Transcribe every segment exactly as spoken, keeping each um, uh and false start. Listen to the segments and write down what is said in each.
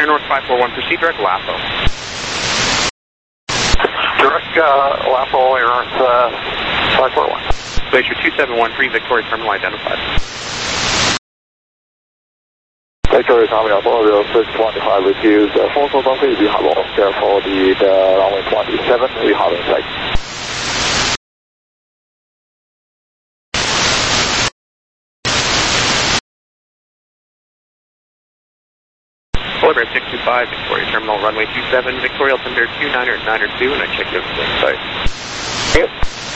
Air North five four one, proceed direct L A P O. Direct uh, L A P O, Air North uh, five four one. Glacier two seven one three, Victoria Terminal identified. Victoria Terminal, Boreal six twenty-five with you. The full total will be hello. Therefore, the, the runway twenty-seven, we have in sight. Polar Bear six two five, Victoria Terminal, runway two seven, Victoria altimeter two niner niner two, and I checked your site. Yep.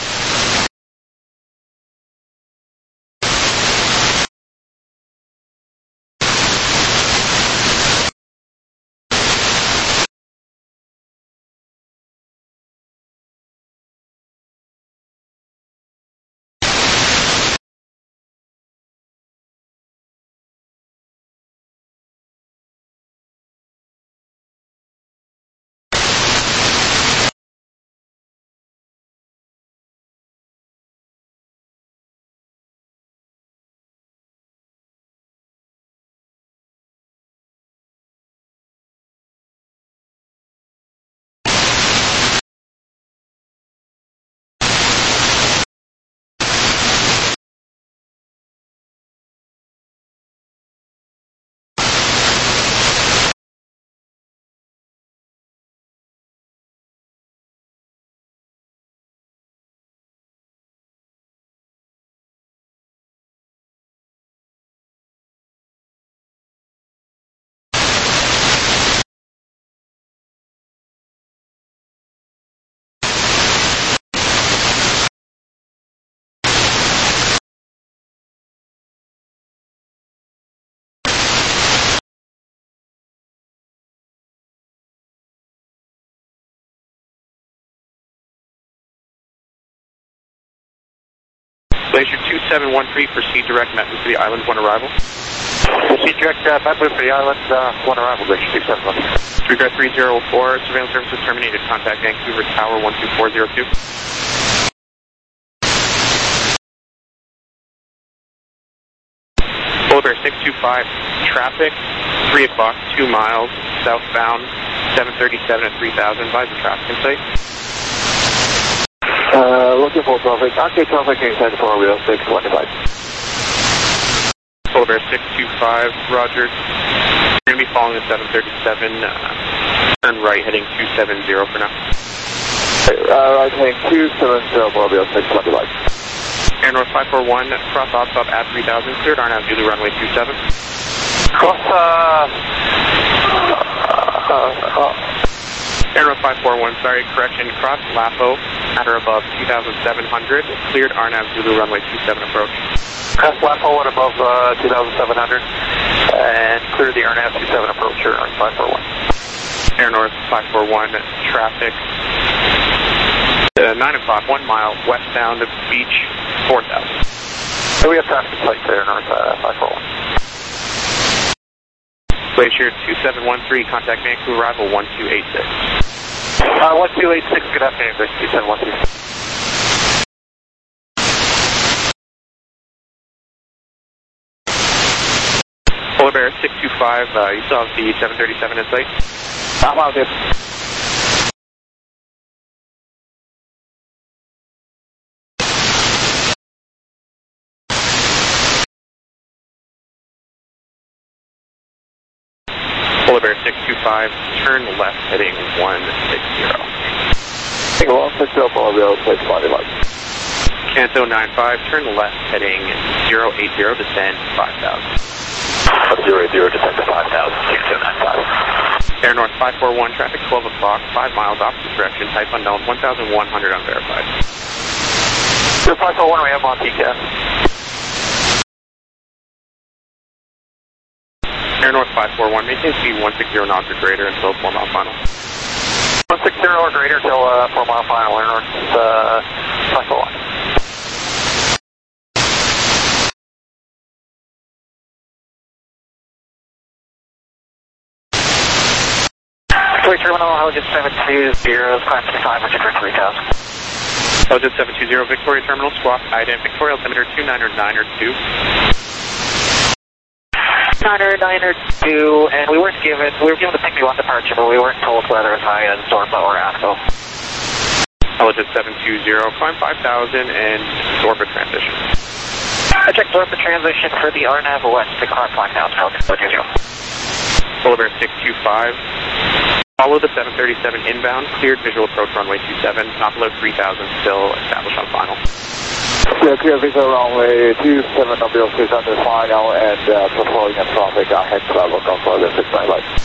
Glacier two seven one three, proceed direct Metley City Island, one arrival. Proceed direct uh, Metley City Island, uh, one arrival, Glacier two seven one. Regret three zero four, surveillance services terminated, contact Vancouver Tower one two four zero two. Polar Bear six two five, traffic, three o'clock, two miles, southbound, seven thirty-seven at three thousand, advise the traffic in sight. Uh, looking for traffic, active traffic inside for Polar six twenty-five. Polar Bear six two five, roger. You're going to be following the seven thirty-seven, uh, turn right heading two seven zero for now. Uh, right heading two seven zero, Polar six twenty-five. Air North five four one, cross off stop at three thousand, cleared R N A V Zulu runway two seven. Cross, uh, uh, uh, Air North five four one, sorry, correction, cross L A P O at or above two thousand seven hundred, cleared R N A V Zulu runway two seven approach. Cross L A P O at above uh, two thousand seven hundred, and clear the R N A V two seven approach, Air North five four one. Air North five four one, traffic, uh, nine o'clock, one mile, westbound, beach, four thousand. So we have traffic lights there, North uh, five four one. Glacier two seven one three, contact Vancouver arrival one two eight six. Uh, one two eight six, good afternoon, Glacier two seven one three. Polar Bear six two five, uh, you still have the seven thirty-seven in sight? I'm out, dude. Polar Bear six two five, turn left heading one six zero. Take a one six zero, Polar Bear six twenty-five. Canto nine five, turn left heading zero eight zero, descend five thousand. zero eight zero, descend to five thousand, Canto nine five. Air North five four one, traffic twelve o'clock, five miles opposite direction, type unknown, one thousand one hundred unverified. Air five four one, we have on T C A. Air North five four one, maintain speed one sixty knots or greater until four mile final. one sixty or greater until uh, four mile final, Air North uh, five four one. Victoria Terminal, Helget seven two zero, climb to five hundred for three thousand. Helget seven two zero, Victoria Terminal, squawk, I D A M, Victoria altimeter two niner niner two. Niner, Niner two, and we weren't given, we were given the Pygmy one departure, but we weren't told whether it was via Zorba or ASCO. Elgin seven two zero, climb five thousand and Zorba transition. I checked Zorba transition for the R NAV west to climb five thousand, Elgin seven two zero. Polar Bear six two five, follow the seven thirty-seven inbound, cleared visual approach runway two seven, not below three thousand, still established on final. Yeah, clear visual runway two seven, not below six hundred final, and uh, patrolling and traffic on hex level, confirm the six nine light.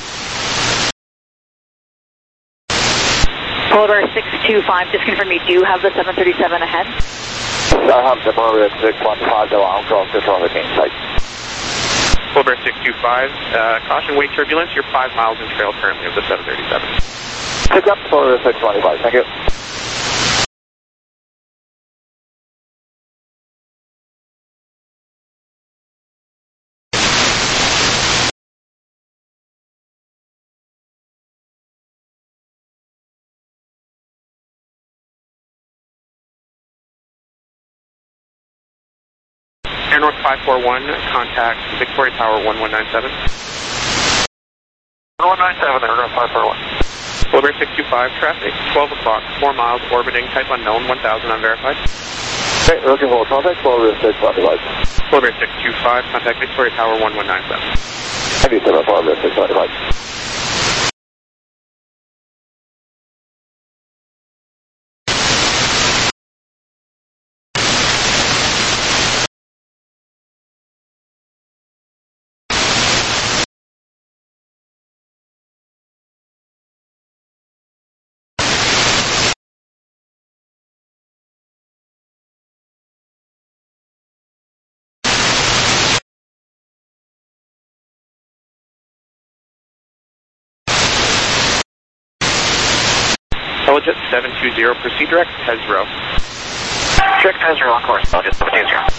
Polar Bear six two five, just confirm you do have the seven thirty-seven ahead? I have the Polar Bear six one five, the one across the traffic inside. Polar Bear six two five, uh, caution wake turbulence, you're five miles in trail currently of the seven thirty-seven. Pick up Polar Bear six twenty-five, thank you. Air North five four one, contact Victoria Tower one one nine seven. one one nine seven, Air North five four one. Polar Bear six two five, traffic, twelve o'clock, four miles, orbiting, type unknown, one thousand unverified. Okay, looking for contact, Polar Bear six twenty-five. Polar Bear six two five, contact Victoria Tower one one nine seven. ninety-seven, Polar Bear six twenty-five. Elgin seven two zero, proceed direct Tesro. Direct Tesro on course, Elgin seven two zero.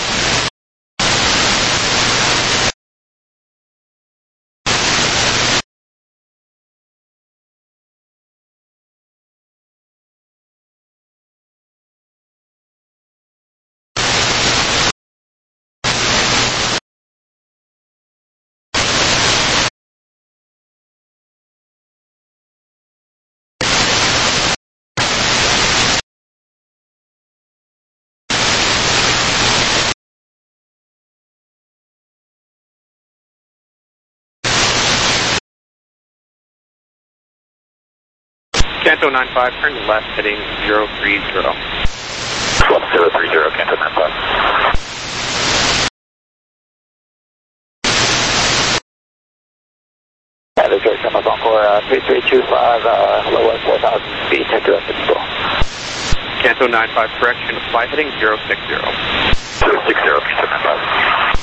Canto nine five, turn left, heading zero three zero. zero three zero, Canto nine five. Yeah, this is Thomas Encore, uh, three three two five, uh, low at four thousand feet, take direct control. Canto nine five, correction, fly heading zero six zero. zero six zero, Canto nine five.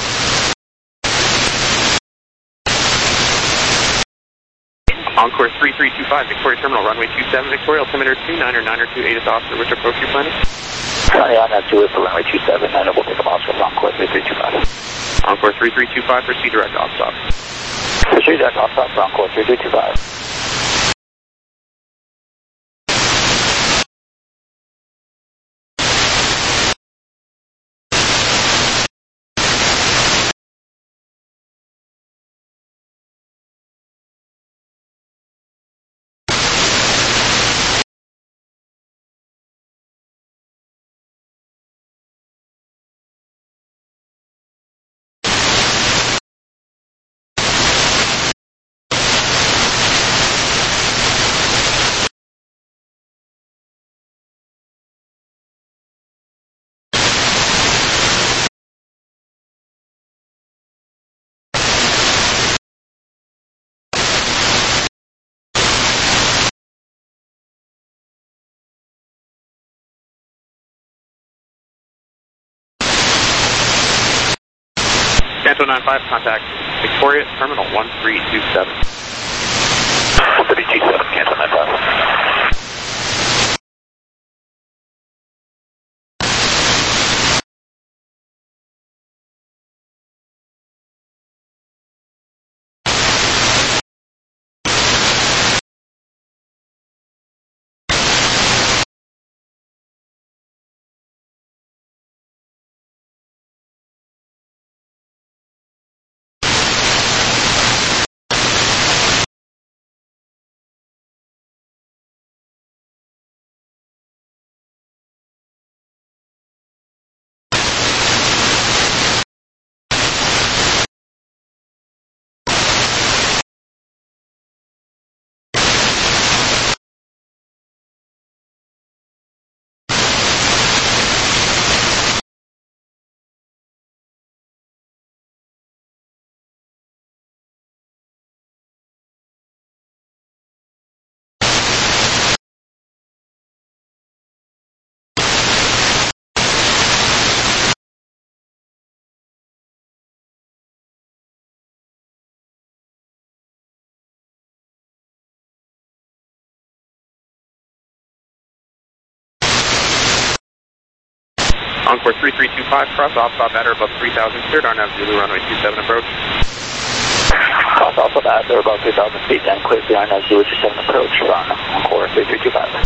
Encore three three two five, Victoria Terminal, runway two seven, Victoria, altimeter two niner niner two eight is officer, which approach you planning? Sorry, on that two is for runway two seven, and we'll take a box from Encore three three two five. Encore three three two five, proceed direct off stop. Proceed direct off stop for Encore three three two five. Canto nine five, contact Victoria Terminal one three two seven. one three two seven, Canto nine five. Encore three three two five, cross Alpha batter above three thousand, cleared R N A V Zulu, runway two seven approach. Cross Alpha batter above three thousand feet, then clear the R N A V Zulu two seven approach from Encore three three two five.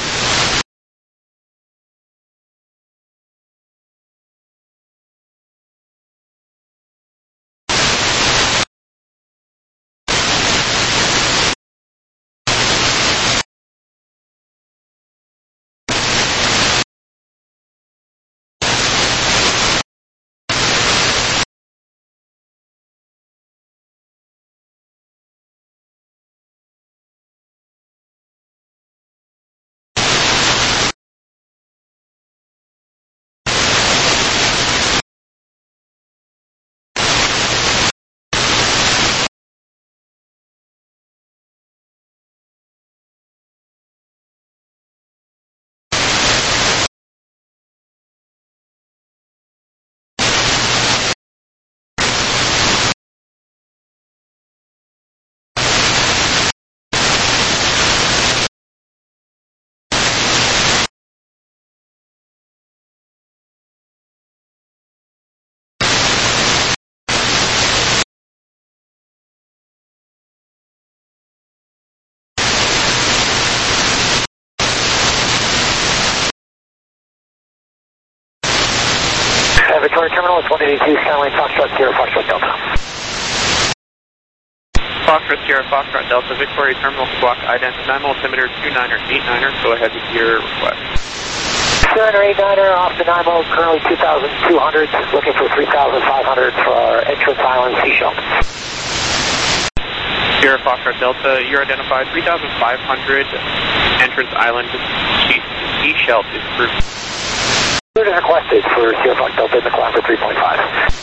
Victoria Terminal, it's one eighty-two, Skyline Foxtrot, Sierra Foxtrot Delta. Foxtrot, Sierra Foxtrot Delta, Victoria Terminal, squawk ident, nine altimeter two niner eight niner, go ahead with your request. two niner eight niner off the Nemo, currently two thousand two hundred, looking for three thousand five hundred for our entrance island Seashell. Sierra Foxtrot Delta, you're identified three thousand five hundred, entrance island Seashell is approved. Cleared and requested for Sierra Fox Delta in the climb for three point five.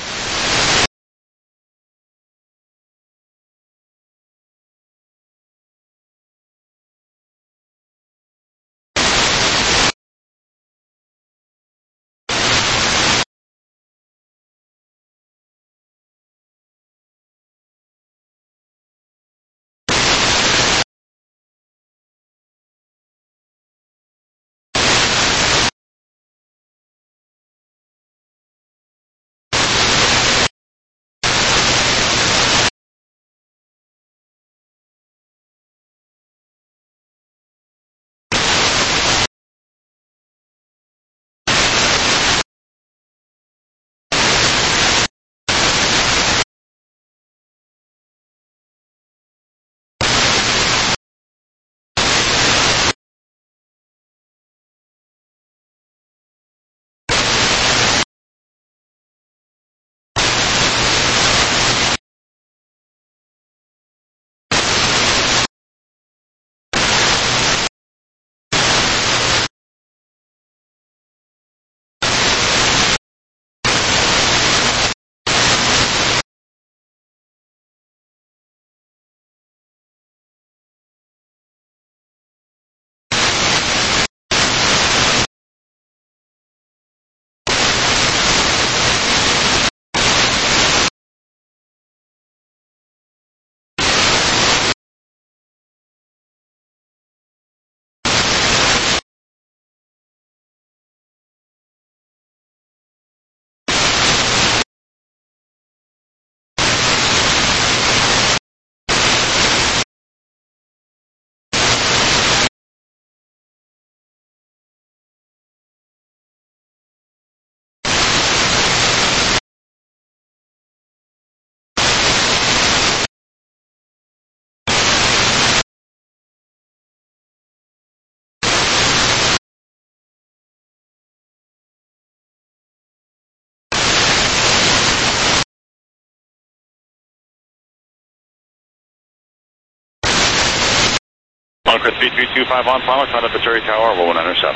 Encore three three two five on final, contact Victoria Tower, one nine seven.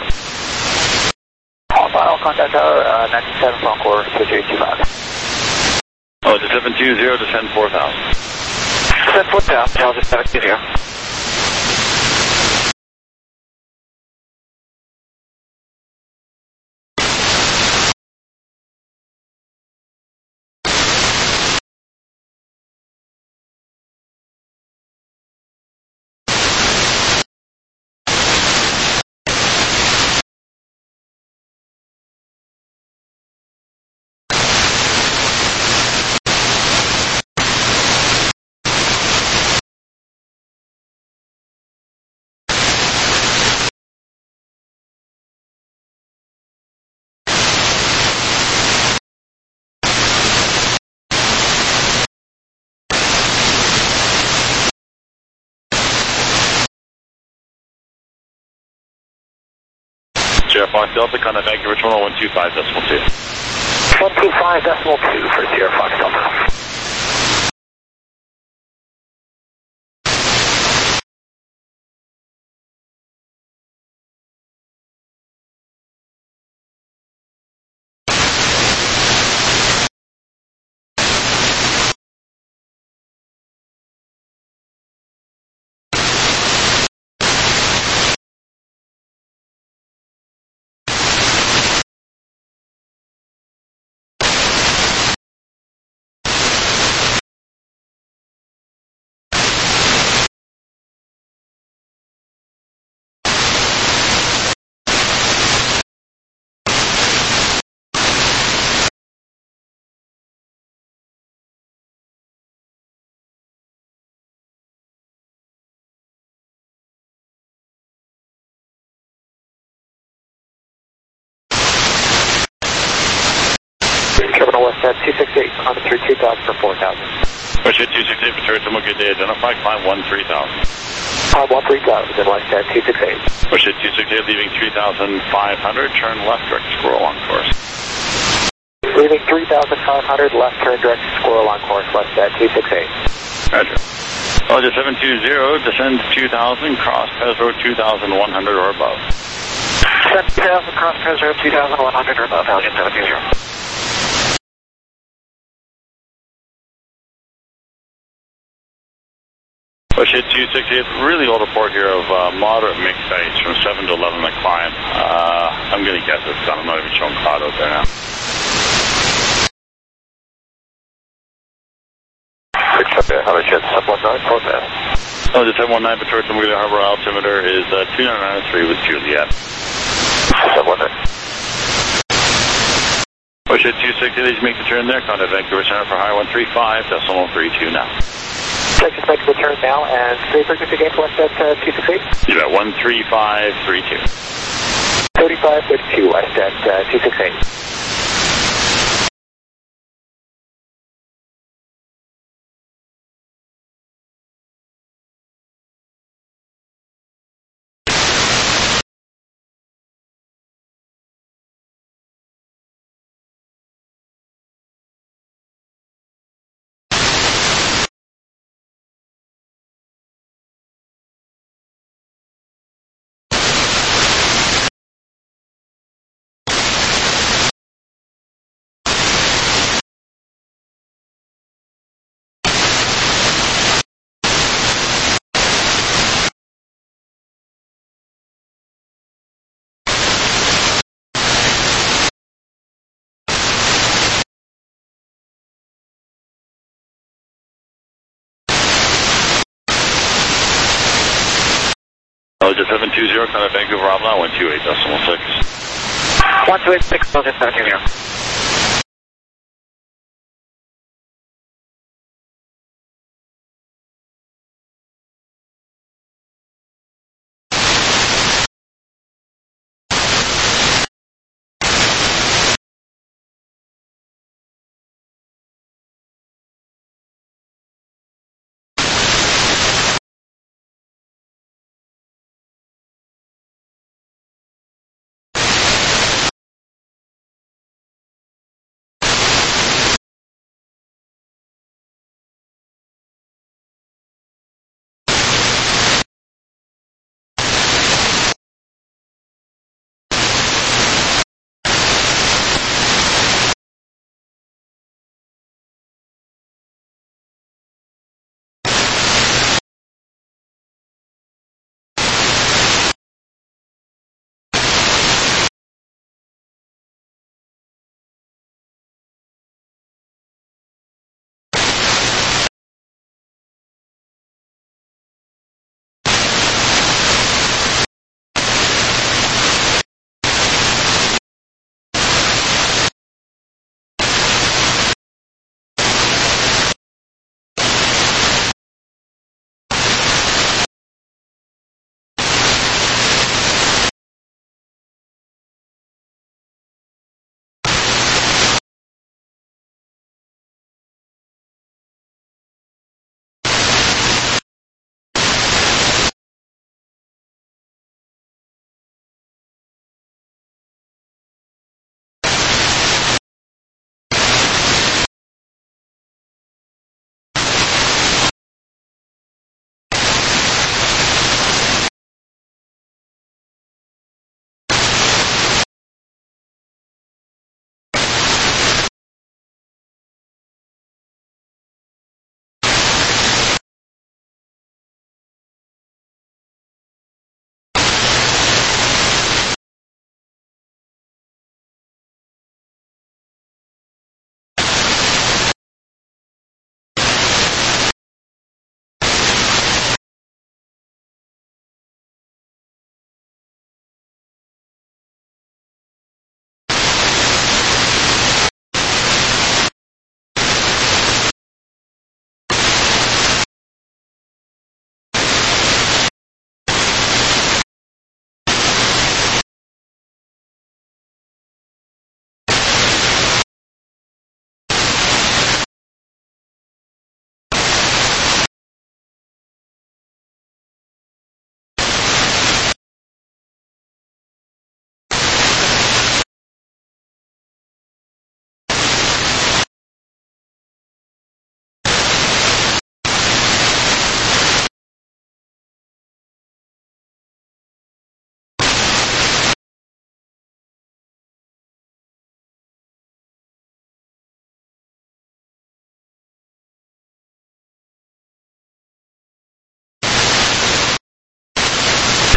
On final, contact Tower, uh, ninety-seven, Encore three three two five. Oh, it's a seven two zero, descend four thousand. Descend four thousand, I'll just have it here. Sierra Fox Delta, contact Vancouver Toronto one two five decimal two. one two five decimal two for Sierra Fox Delta. Terminal West at two six eight, on through two thousand for four thousand. Bullshit two six eight for Toronto, good day, identify, climb one three thousand. Climb one three thousand, then West at two six eight. Bullshit two six eight, leaving three thousand five hundred, turn left, direct squirrel on course. Leaving three thousand five hundred, left turn direct squirrel on course, West at two six eight. Roger. Roger seven two zero, descend two thousand, cross Pez Road two thousand one hundred or above. seven thousand, cross Pez Road two thousand one hundred or above, Elgin seven two zero. Bullshit two six eight, really old report here of uh, moderate mixed ice from seven to eleven the climb. Uh, I'm going to guess it's done. I'm not even showing cloud out there now. How much is seven one nine, forecast? Oh, the seven one nine for Toronto Marina Harbor altimeter is uh, two nine nine three with Juliet. seven one nine. Bullshit two six eight, please make the turn there. Contact Vancouver Center for high one three five, decimal three two now. Check this make the turn now, and stay frequency again, West at uh, two six eight. You got one three five three two. thirty-five thirty-two, West at uh, two six eight. Roger seven two zero, contact Vancouver Avalon one two eight decimal six. one two eight six, seven two zero.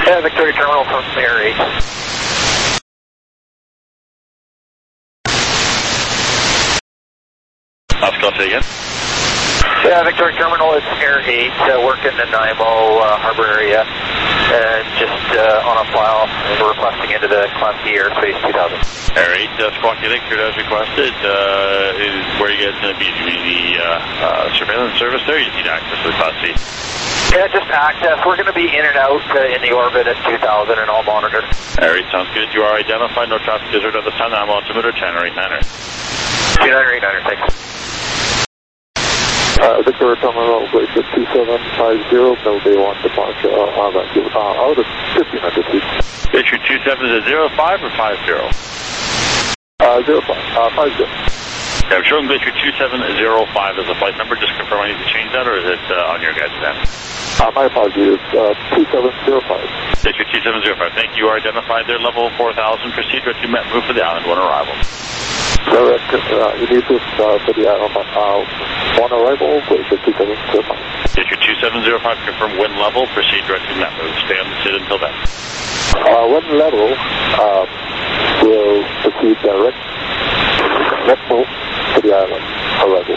Yeah, Victoria Terminal from Air eight. Pascal, say again. Yeah, Victoria Terminal is Air eight, uh, working in Nanaimo uh, Harbor area, and just uh, on a file, we're requesting into the Clancy Airspace two thousand. Air eight, uh, Squawky Lake, here as requested. Uh, is where you guys going to be? Do you need the uh, uh, surveillance service there? You need access to the Class C? Yeah, just access. We're going to be in and out uh, in the orbit at two thousand and all monitored. Air eight, sounds good. You are identified. No traffic is heard at the sun. I'm altimeter ten or eight niner. two niner, eight niner, thanks. Uh, Victoria Terminal, Glacier two seven five zero, Middle Day one departure, uh, on Vancouver, uh, out of fifteen hundred feet. Glacier two seven, is it zero five or five zero? Uh, zero five, uh, five zero. Yeah, I'm showing Glacier two seven zero five as a flight number. Just confirm I need to change that, or is it uh, on your guys' end? Uh, my apologies, uh, two seven zero five. Glacier two seven zero five, thank you. You are identified there, level four thousand. Proceed to Met, move for the island, one arrival. Correct, uh, you need to, uh, for the island, uh, one arrival, Glacier two seven zero five. Glacier two seven zero five, confirm wind level. Proceed direct to Met, move. Stay on the sit until then. Uh, wind level, uh, will proceed direct, Met move to the island, arrival.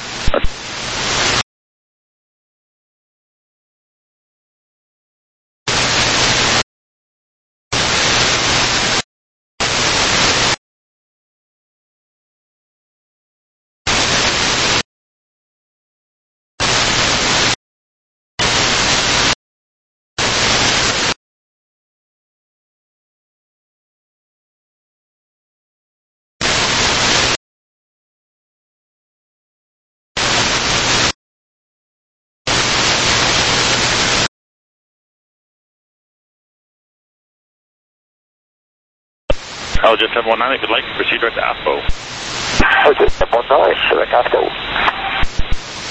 I'll just have one nine if you'd like. Proceed direct to A F B O. Oh, just one nine, select A F B O.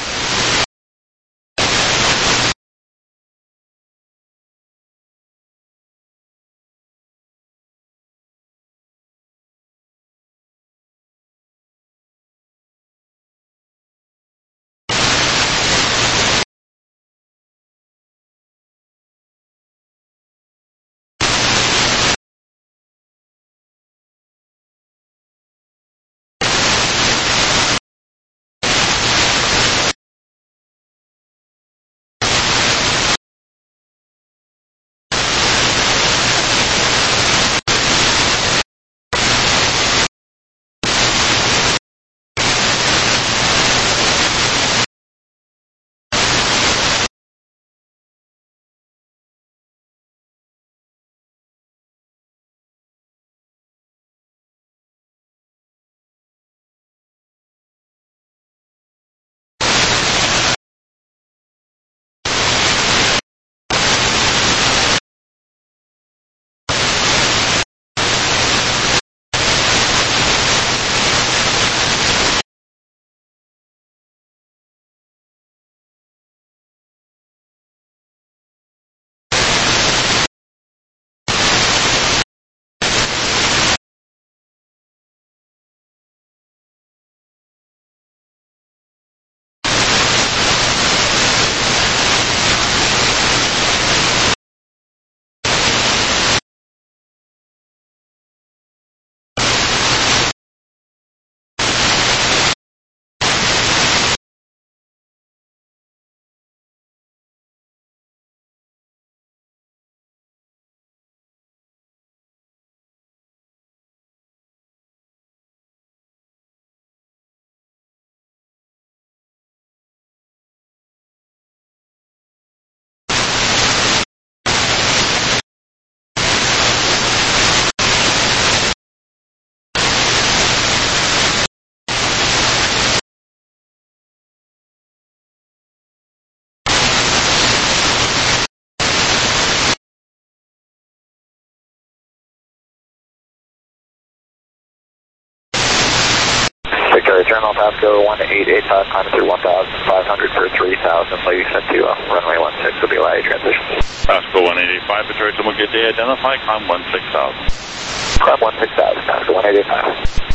Victoria Terminal, Pasco one eight eight five, climb through one thousand five hundred for three thousand, so you sent to uh, runway one six will be live transition. Pasco one eight eight five, Victoria Terminal, good day, identify, climb one six thousand. Climb one six thousand, Pasco one eight eight five.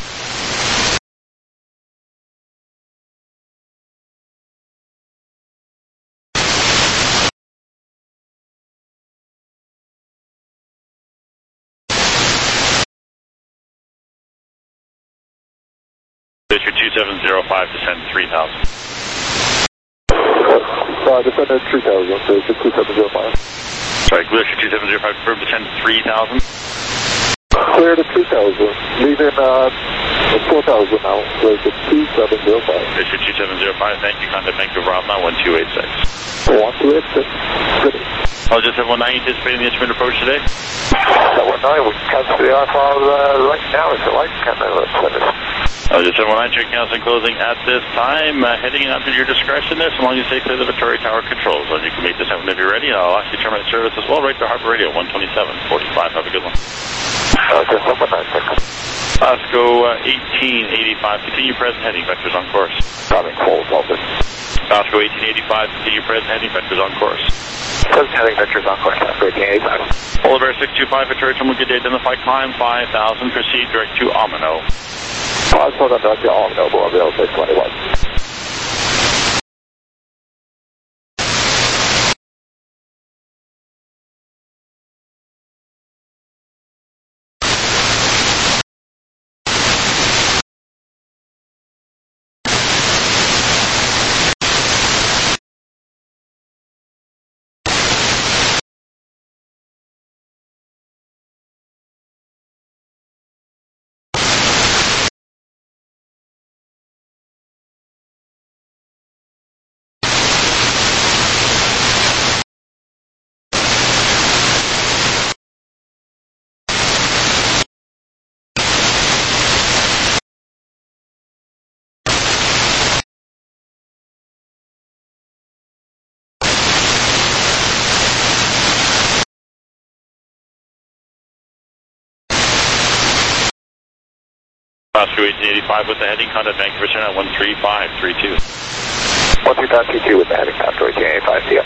Glacier two seven zero five, descend three thousand. Uh, descend at three thousand, so it's two seven zero five. Sorry, Glacier two seven zero five, confirm descend three thousand. Clear to three thousand, leaving uh, four thousand now, so it's two seven zero five. Glacier two seven zero five, thank you, contact Vancouver Alpha one two eight six. one two eight six, good. I'll just have one nine anticipating the instrument approach today. So one nine, we can cancel the Alpha uh, right now if you like. Can uh, send us. I'll just have one nine check canceling closing at this time. Uh, heading out at your discretion there, so long as you stay clear of the Victoria Tower controls. And you can make this happen if you're ready. I'll actually terminate service as well, right to Harbor Radio one twenty-seven forty-five. Have a good one. Uh, just one nine, thanks. Osco uh, eighteen eighty-five, continue present heading, vectors on course. Having calls, Alpha. Osco eighteen eighty-five, continue present heading, vectors on course. Present heading, vectors on course, Osco eighteen eighty-five. Oliver six two five, Victoria Terminal, good day, identify climb five thousand, proceed direct to Omino. Uh, so that's the Omino, Boaville six twenty-one. Oscar eighteen eighty-five with the heading, contact Vancouver Center at one three five three two. one three five two two with the heading, Osco eighteen eighty-five, see ya.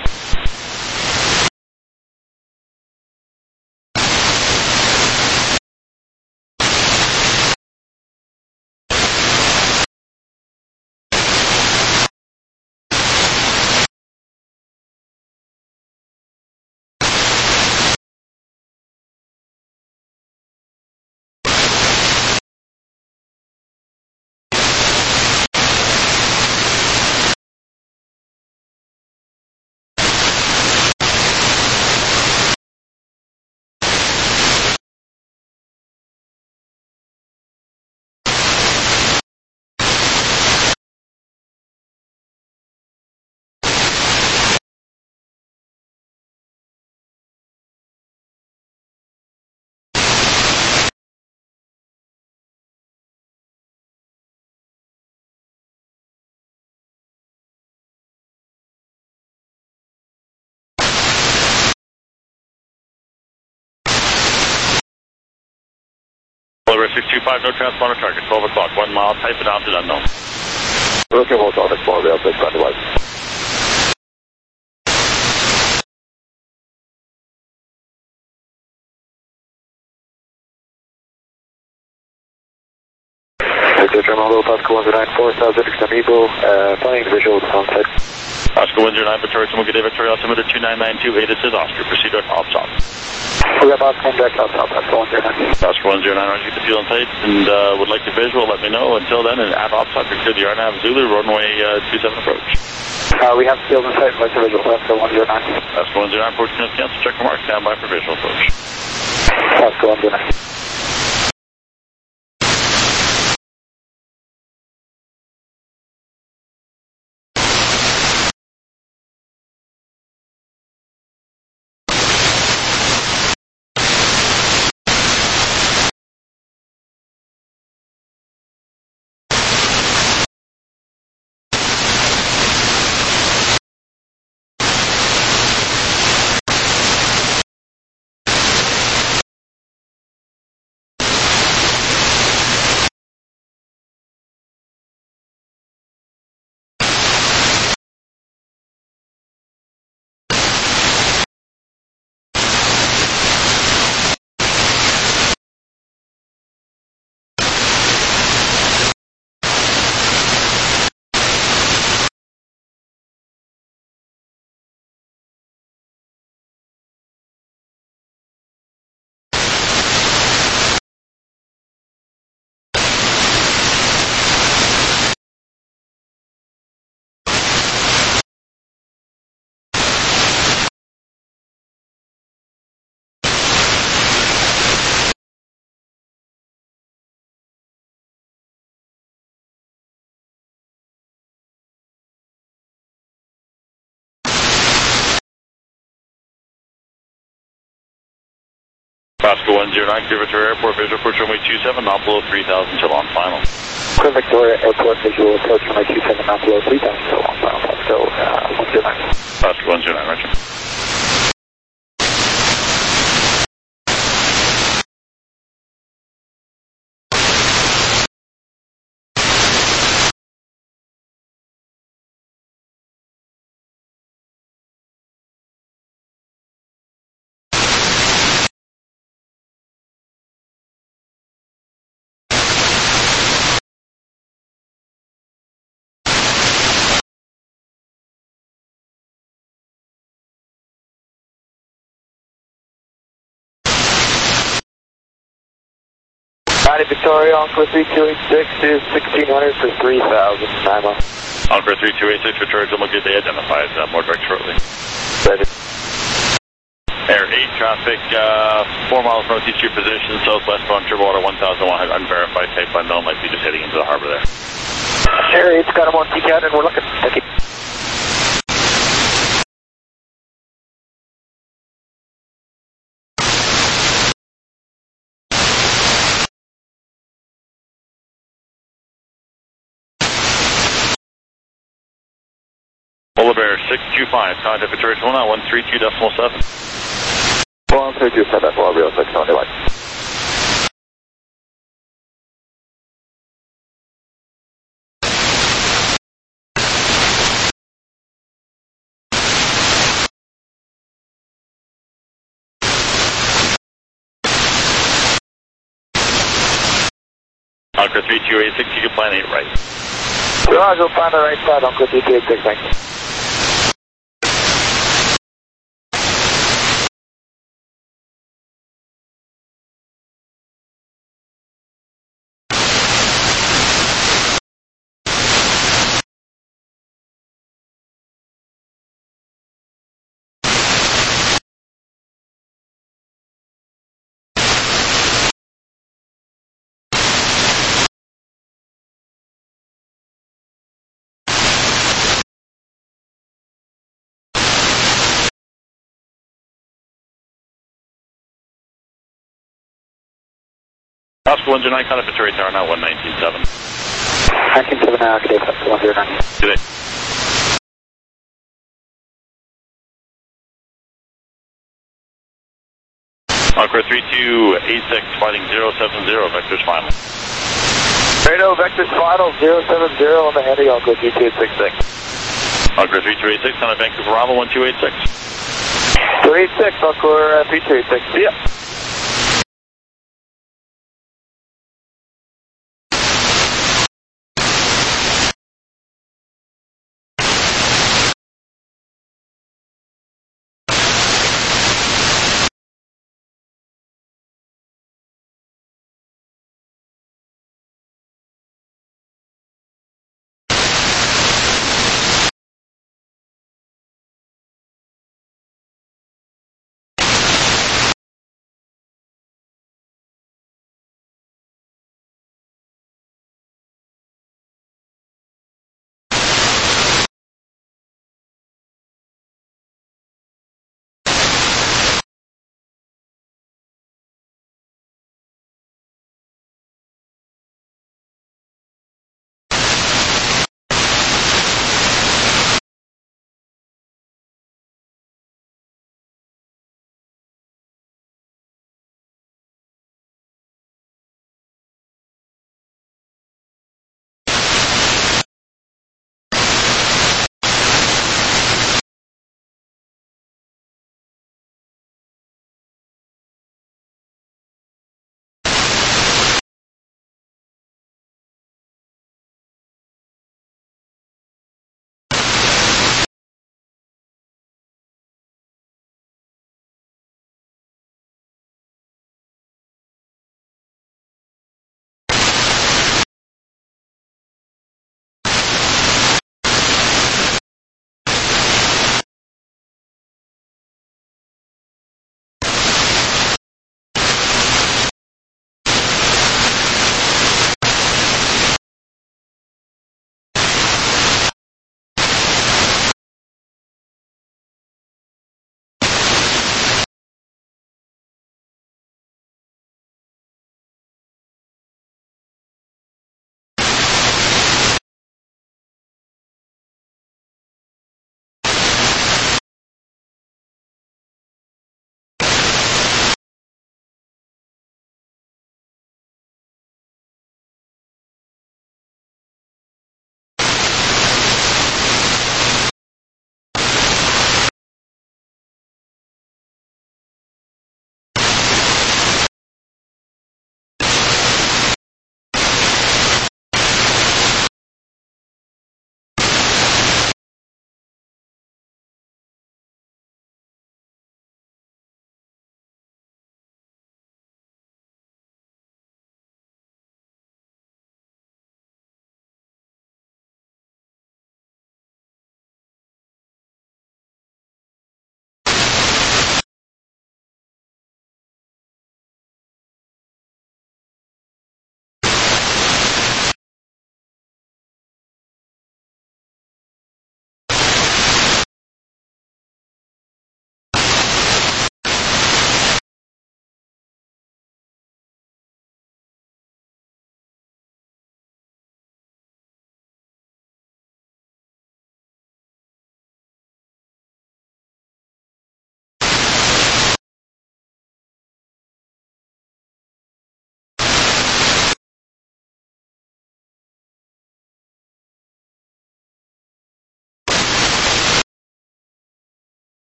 Oliver six two five, no transponder target, twelve o'clock, one mile, type it out to unknown. Looking for Sonic Boaville six twenty-one. Victor Terminal, Osco one zero nine four, South Zurich, Amigo, uh, flying visual on site. Oscar one zero nine, Victoria Terminal, good day, Victoria Altimeter two nine nine two eight, this is Oscar, proceed to off top. We have about contact outside, that's one zero nine. Oscar one zero nine, Roger, get the fuel in sight, and uh, would like the visual, let me know. Until then, and at OPSOT, clear the R NAV Zulu, runway uh, two seven approach. Uh, we have field in sight, like the visual, Osco one zero nine. Oscar one zero nine, fourteen minutes cancel, check mark, stand by for visual approach. Osco one zero nine. Oscar one zero nine, clear Victoria Airport, visual approach runway two seven, not below three thousand till on final. Clear Victoria Airport, visual approach runway two seven, not below three thousand till on final. Let's go, uh, one zero nine. Oscar one zero nine, roger. United Victoria, Encore three two eight six is sixteen hundred for three thousand, nine miles. Encore three two eight six, Victoria, Jumbo, good day, identified, uh, more direct shortly. Ready. Air eight, traffic, uh, four miles northeast your position, southwestbound, turbo water one thousand one hundred, unverified, type unknown, might be just heading into the harbor there. Air eight's got him on T C A T and we're looking. Thank you. Polar Bear six two five, contact Victoria one nine one three two decimal seven. one three two seven, Polar Bear six on the line. Encore three two eight six, you can plan eight right. Roger, we'll find the right side, Encore three two eight six, thanks. Oscar one zero nine, contact Victoria Tower now one nineteen seven. nineteen seven now, okay, one zero nine. Today. Encore three two eight six, flighting zero seven zero, vectors final. Radio, vectors final, zero seven zero on the heading, Encore three two eight six six. Encore three two eight six, contact Vancouver Bravo one two eight six. two eight six, Encore uh, three two eight six, see ya.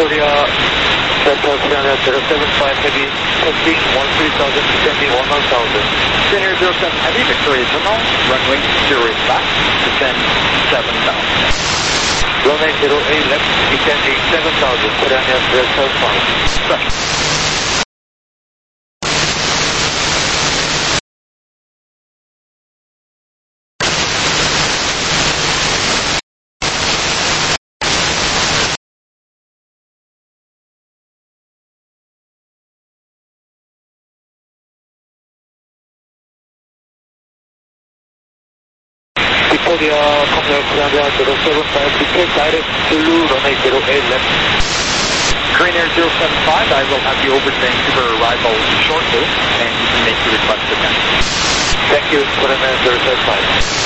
Victoria, Delta zero seven five heavy, testing one three thousand, descending one one thousand. Trainer zero seven Heavy, Victoria Terminal, runway zero eight left, descend seven thousand. Runway zero eight left, descending seven thousand, Korean zero seven five. Special. Victoria, Commander Korean zero seven five, detect direct Zulu, runway zero eight left. Korean Air zero seven five, I will have you over to Vancouver arrival shortly, and you can make your request again. Thank you, Korean Air zero seven five.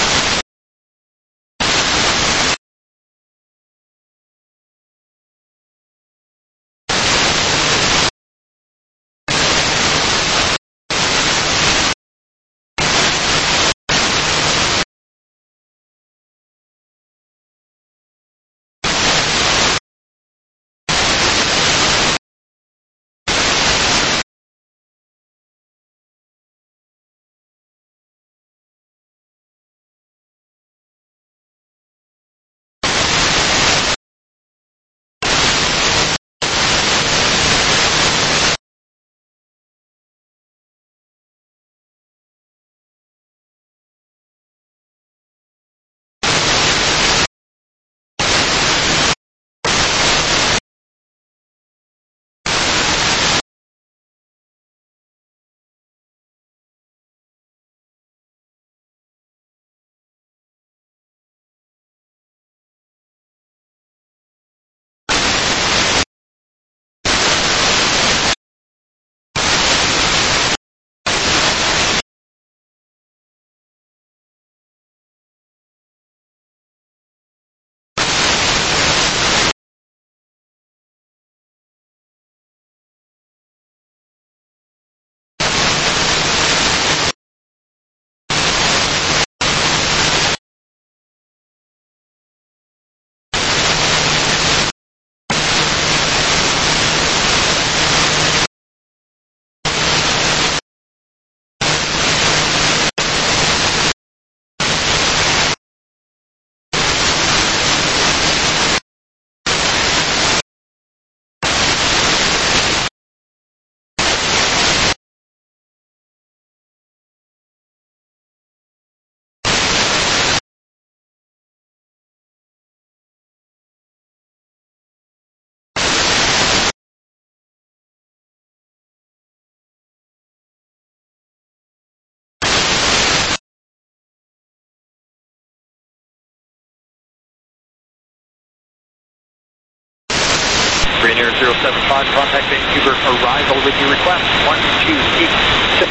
Korean Air zero seven five, contact Vancouver arrival with your request, one two eight six.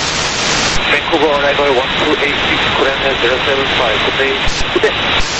Vancouver arrival one two eight six, Korean Air zero seven five, good day. Good day.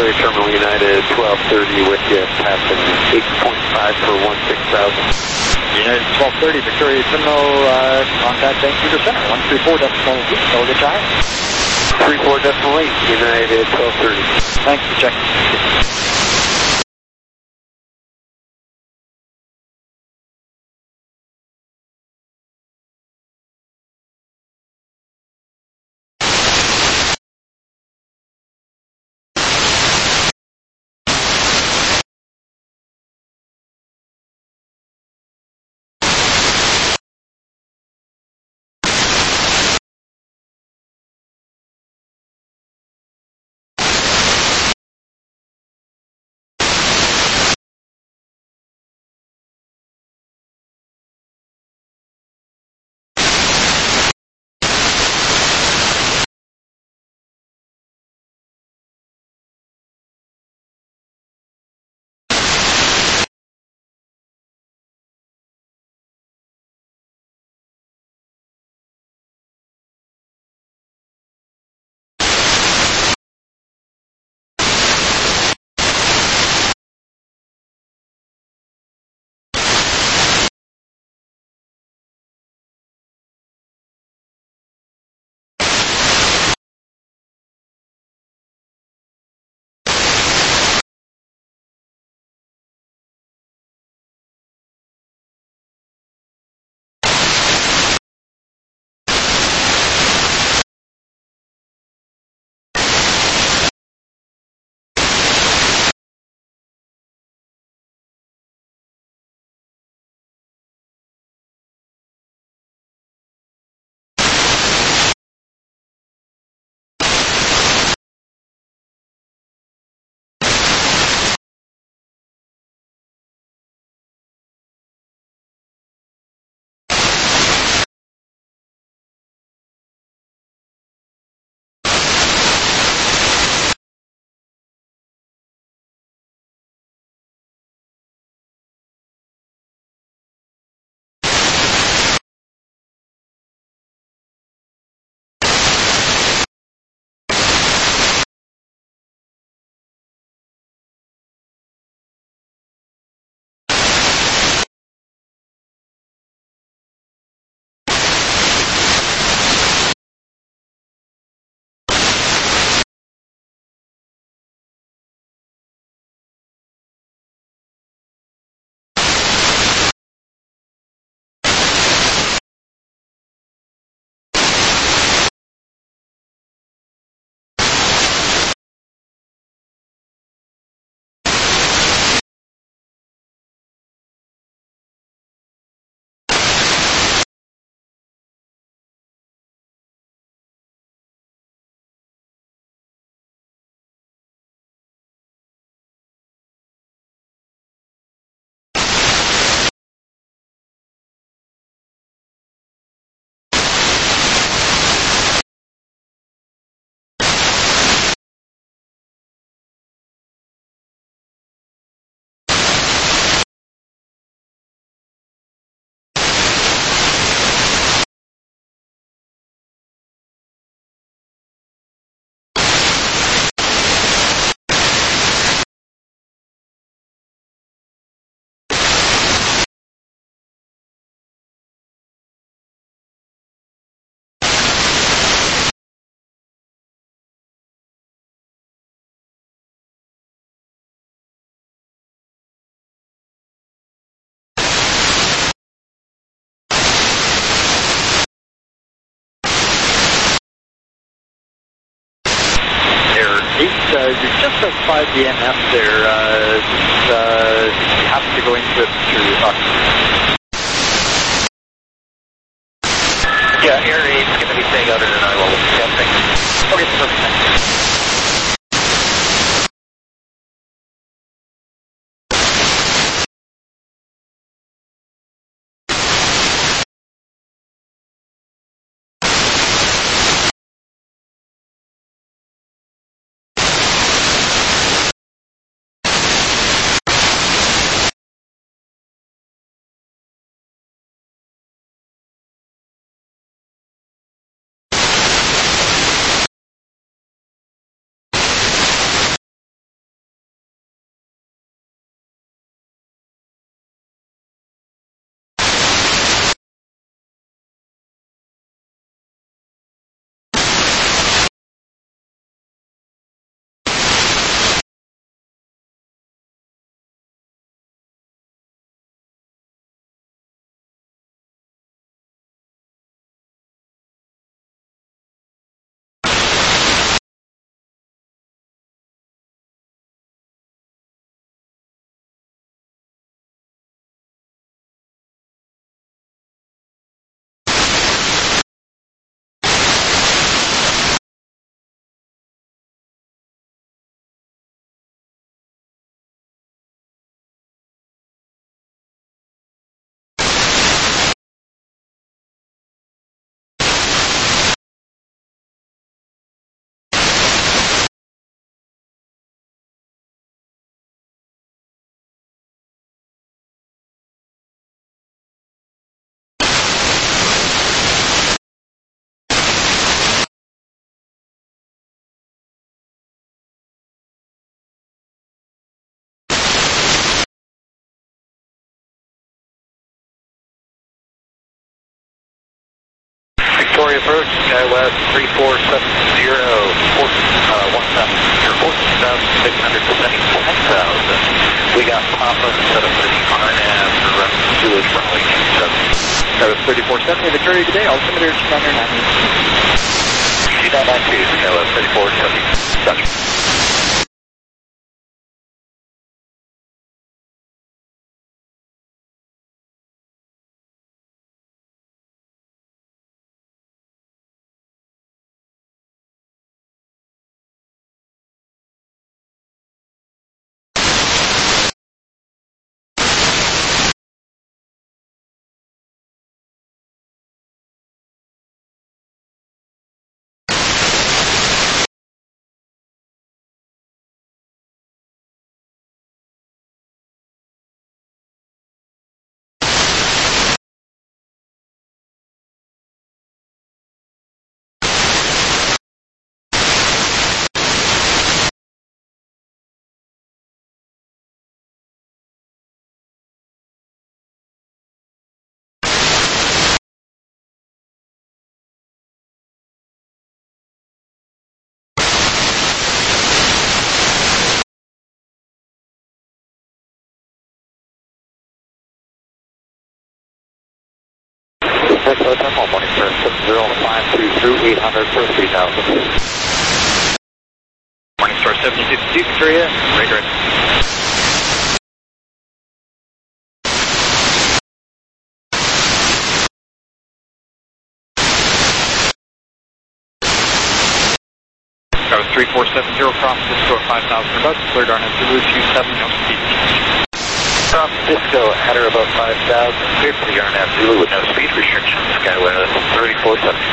Victoria Terminal United twelve thirty with you, passing eight point five for one six thousand. United twelve thirty, Victoria Terminal, uh, contact Vancouver Center, one three four decimal eight, no good time. three four decimal eight, United twelve thirty. Thanks for checking. Uh, you're just outside the N F there. Uh, uh, you have to go into it through your talking. Yeah, Air eight's going to be staying out in an island. Yeah, thanks. Okay, perfect. Thanks. Victoria approach, SkyWest three four seven zero, one thousand, fourteen thousand six hundred, descending ten thousand. We got Papa set up for the R N A V for reference to Zulu runway two seven. That was thirty-four seventy, Victoria today, altimeter two nine nine two. two nine nine two, SkyWest thirty-four seventy. Gotcha. Texas Terminal, morning sir, seven zero five two through eight hundred for three thousand. Morning Star seventy fifty-two, Victoria, radar. That was three four seven zero, cross Cisco at five thousand above, cleared R N A V Zulu two seven, no speed. From Cisco at or above five thousand, cleared for the R N A V Zulu with no speed restrictions, SkyWest thirty-four seventy.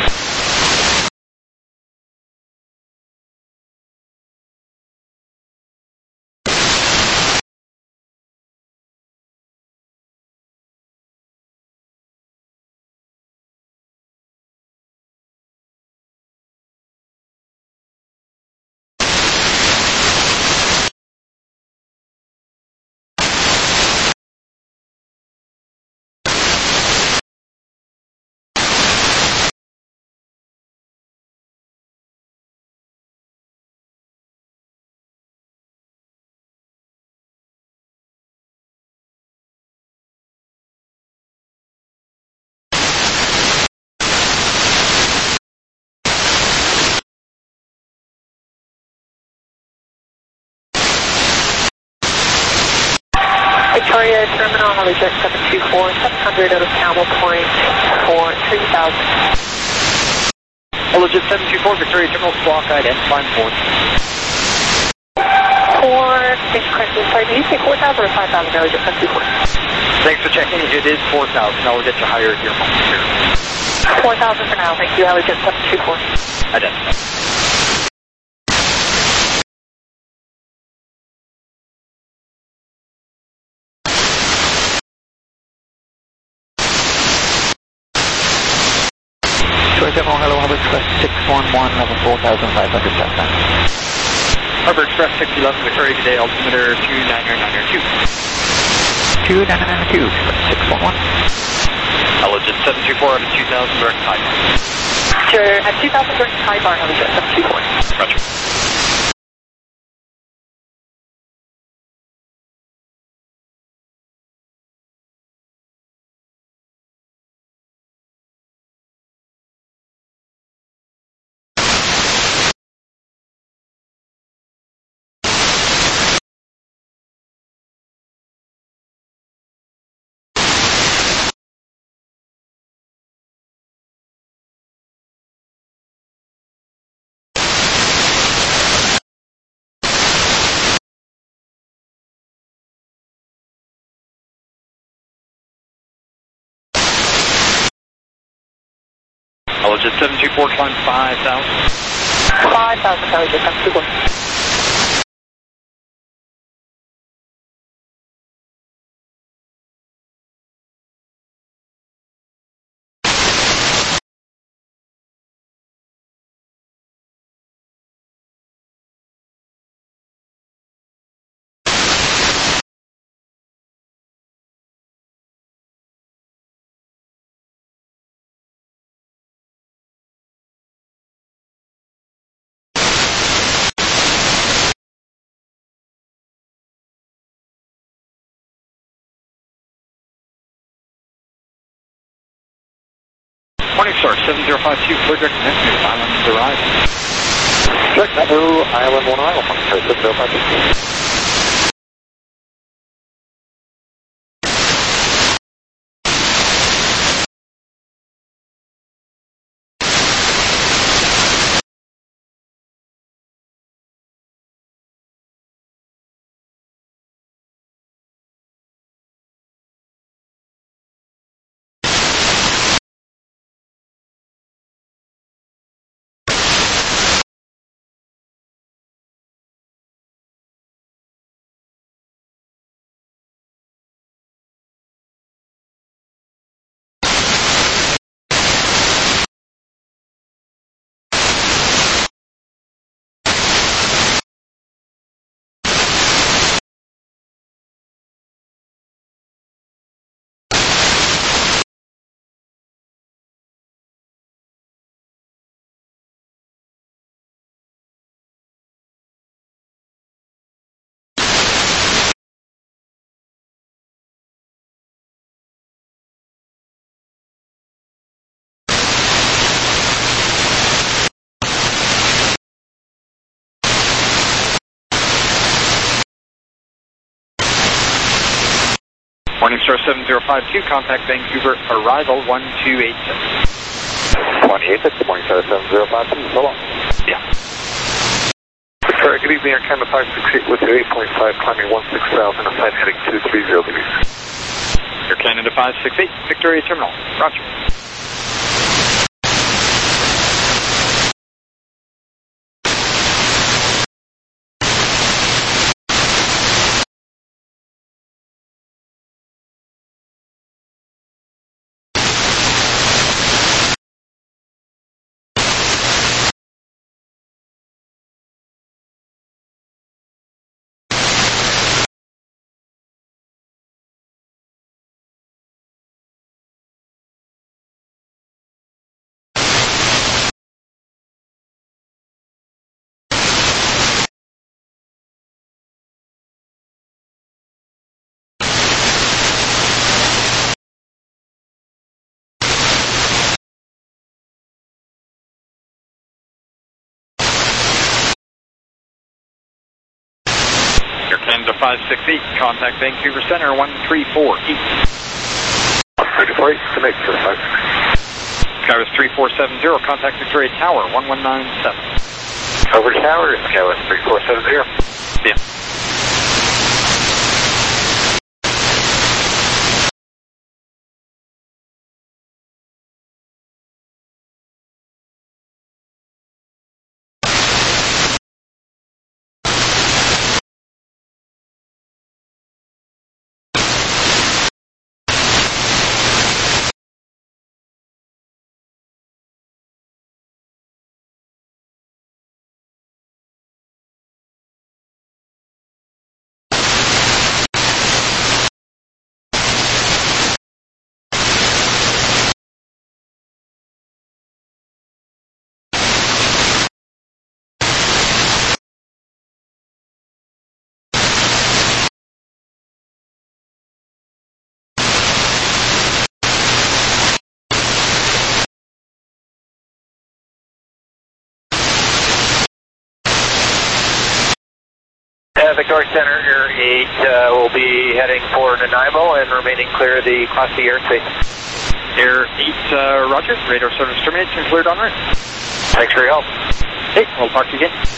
Victoria Terminal, Helijet seven two four, seven hundred out of Camel Point for three thousand. Helijet seven two four, Victoria Terminal, squawk guide, and climb four. four, station correction, sorry, did you say four thousand or five thousand, Helijet seven two four? Thanks for checking, it is four thousand, I'll get you higher here momentarily. four thousand for now, thank you, Helijet seven two four. Identify. Terminal, hello, Harbor Express six one one, level four thousand five hundred southbound. Harbor Express six eleven, Victoria today, altimeter two nine nine two. two nine nine two, six one one. Helijet seven two four out of two thousand, direct high bar. Sure, at two thousand direct high bar, Helijet seven two four. Roger. Helijet seven two four, climb five thousand. five thousand, Helijet seven two four. Morningstar seven zero five two, clear direct connect to Island Arrival. Direct to Island one Arrival, Morningstar seven zero five two. Morningstar seven zero five two, contact Vancouver Arrival one two eight six. twenty-eight, that's Morningstar seven zero five two, so long. Yeah. Victoria, good evening, Air Canada five six eight with eight point five, climbing one six thousand, aside heading two three zero degrees. Air Canada five six eight, Victoria Terminal, roger. Air Canada five six eight, contact Vancouver Center one three four east. three four eight, connect to five six eight. Skywest three four seven zero, contact Victoria Tower one one nine seven. Over Tower, Skywest three four seven zero. Yeah. Uh, Victoria Center, Air eight uh, will be heading for Nanaimo and remaining clear of the Class C airspace. Air eight, uh, roger. Radar service terminates and cleared en route. Thanks for your help. Hey, we'll talk to you again.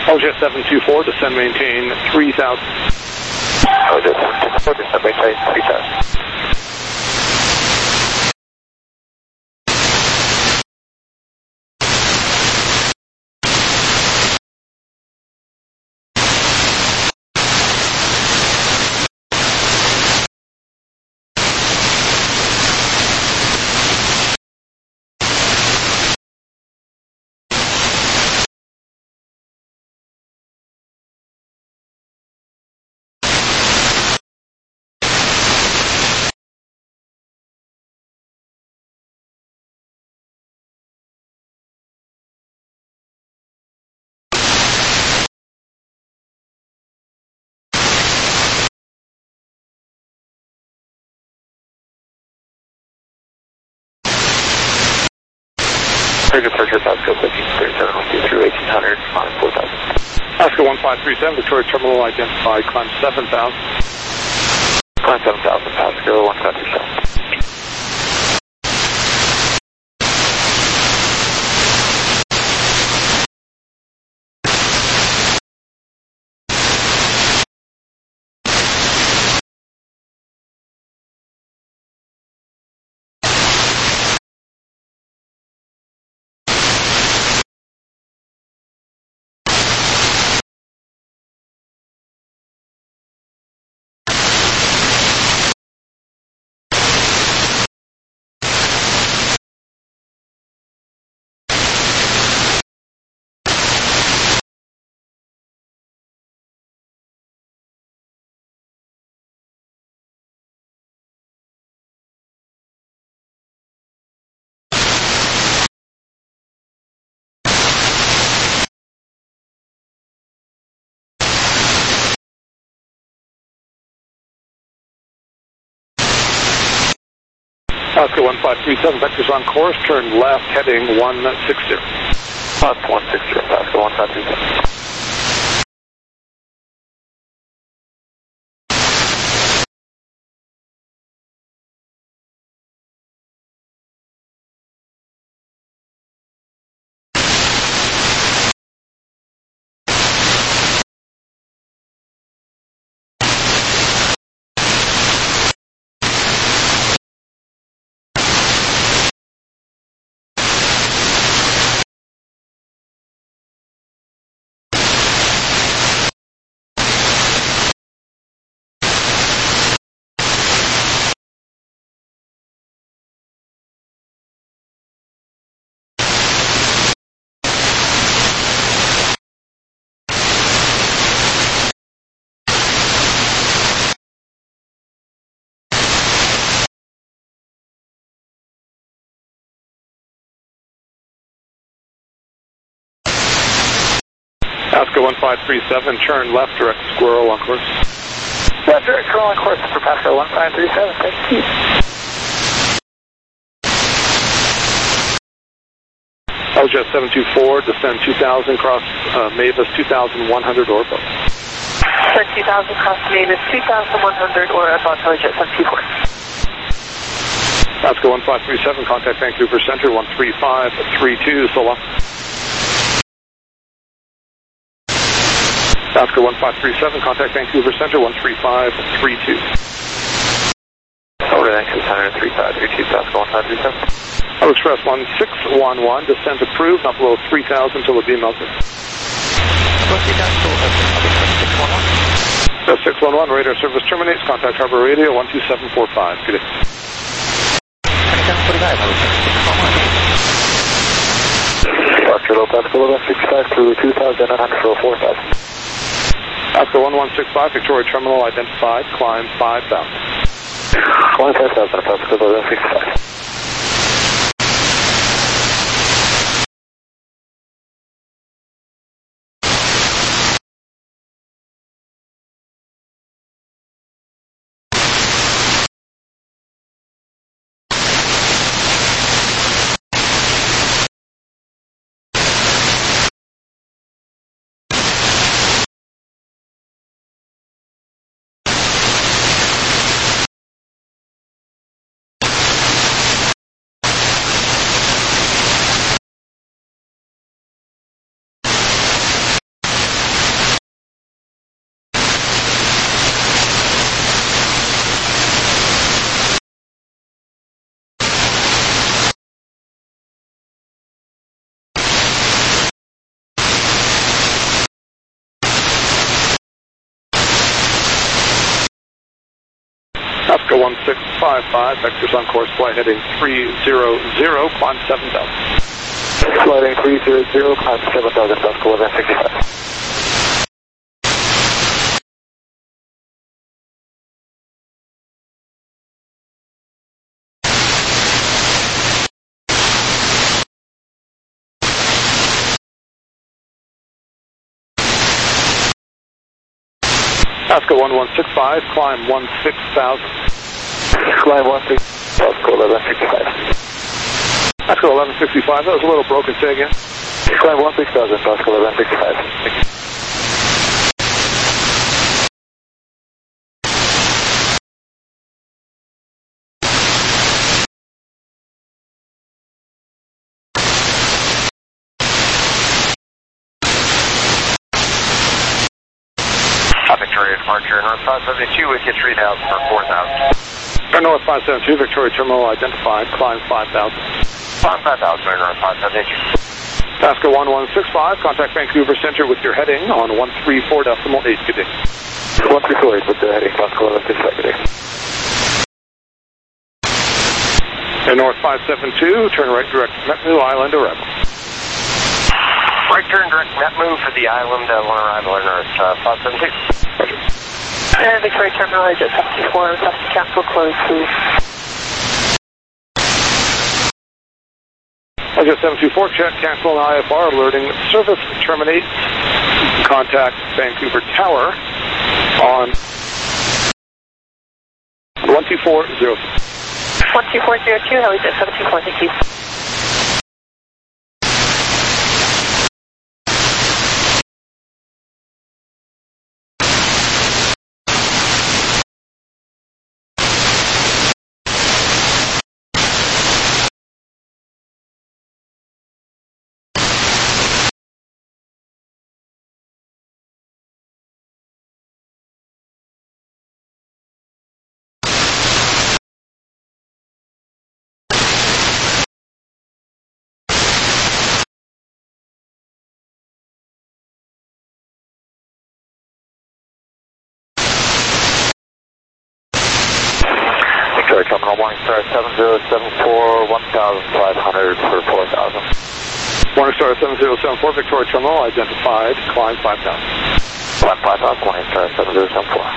L J seven two four, descend maintain three thousand. L J seven two four, descend maintain three thousand. Target departure, Pasco fifteen thirty-seven, one two through eighteen hundred, climb four thousand. Pasco one five three seven, Victoria Terminal identified, climb seven thousand. Climb seven thousand, Pasco one five three seven. Pasco one five three seven, vectors on course, turn left, heading one six zero. Pasco one six zero, Pasco one five three seven. Pasco one five three seven, turn left, direct squirrel on course. Left, direct squirrel on course for Pasco one five three seven, thank you. L J seven two four, descend two thousand, cross uh, Mavis two thousand one hundred or above. Descend two thousand, cross Mavis two thousand one hundred or above, L J seven two four. Pasco one five three seven, contact Vancouver Center one three five three two, so long. Pasco one five three seven, contact Vancouver Center one three five three two. Over to Vancouver Center three five three two, Pasco one five three seven. I'll express one six one one, descent approved, not below three thousand till the beam melted. That's six one one, radar service terminates, contact Harbor Radio one two seven four five. Good day. Pasco low, Pasco low, one six five through two thousand nine hundred for four thousand. Pasco one one six five, Victoria Terminal identified, climb five thousand. Climb five thousand, Pasco low, one six five. Oscar one six five five, vectors on course, flight heading three zero zero, climb seven thousand. Flight heading three zero zero, climb seven thousand, Oscar eleven sixty-five. Oscar one one six five, climb one six thousand. Climb one six, Oscar eleven sixty-five. Oscar eleven sixty-five, that was a little broken, say again. Climb one six thousand, Oscar eleven sixty-five. Thank you. Victoria departure, North five seventy-two, wicket three thousand for four thousand. Air North five seven two, Victoria Terminal identified, climb five thousand. Climb five thousand, Air North five seventy-two. Oscar one one six five, contact Vancouver Center with your heading on one three four decimal eight, good day. one three four eight with the heading, Oscar eleven sixty-five, good day. Air North five seven two, turn right direct Metnu Island arrival. Right turn direct Metmu for the island, uh, one arrival, Air North uh, five seventy-two. Roger. And Victoria Terminal is at seventy-four, request to cancel, close, please. Roger, seven two four, check, cancel I F R, alerting service terminates. Contact Vancouver Tower on one two four zero. one two four zero two, Helijet seven two four, thank you. Victoria Terminal, Morningstar seven zero seven four, one thousand five hundred for four thousand. Morningstar seven zero seven four, Victoria Terminal identified, climb five thousand. Climb five thousand, Morningstar seven zero seven four.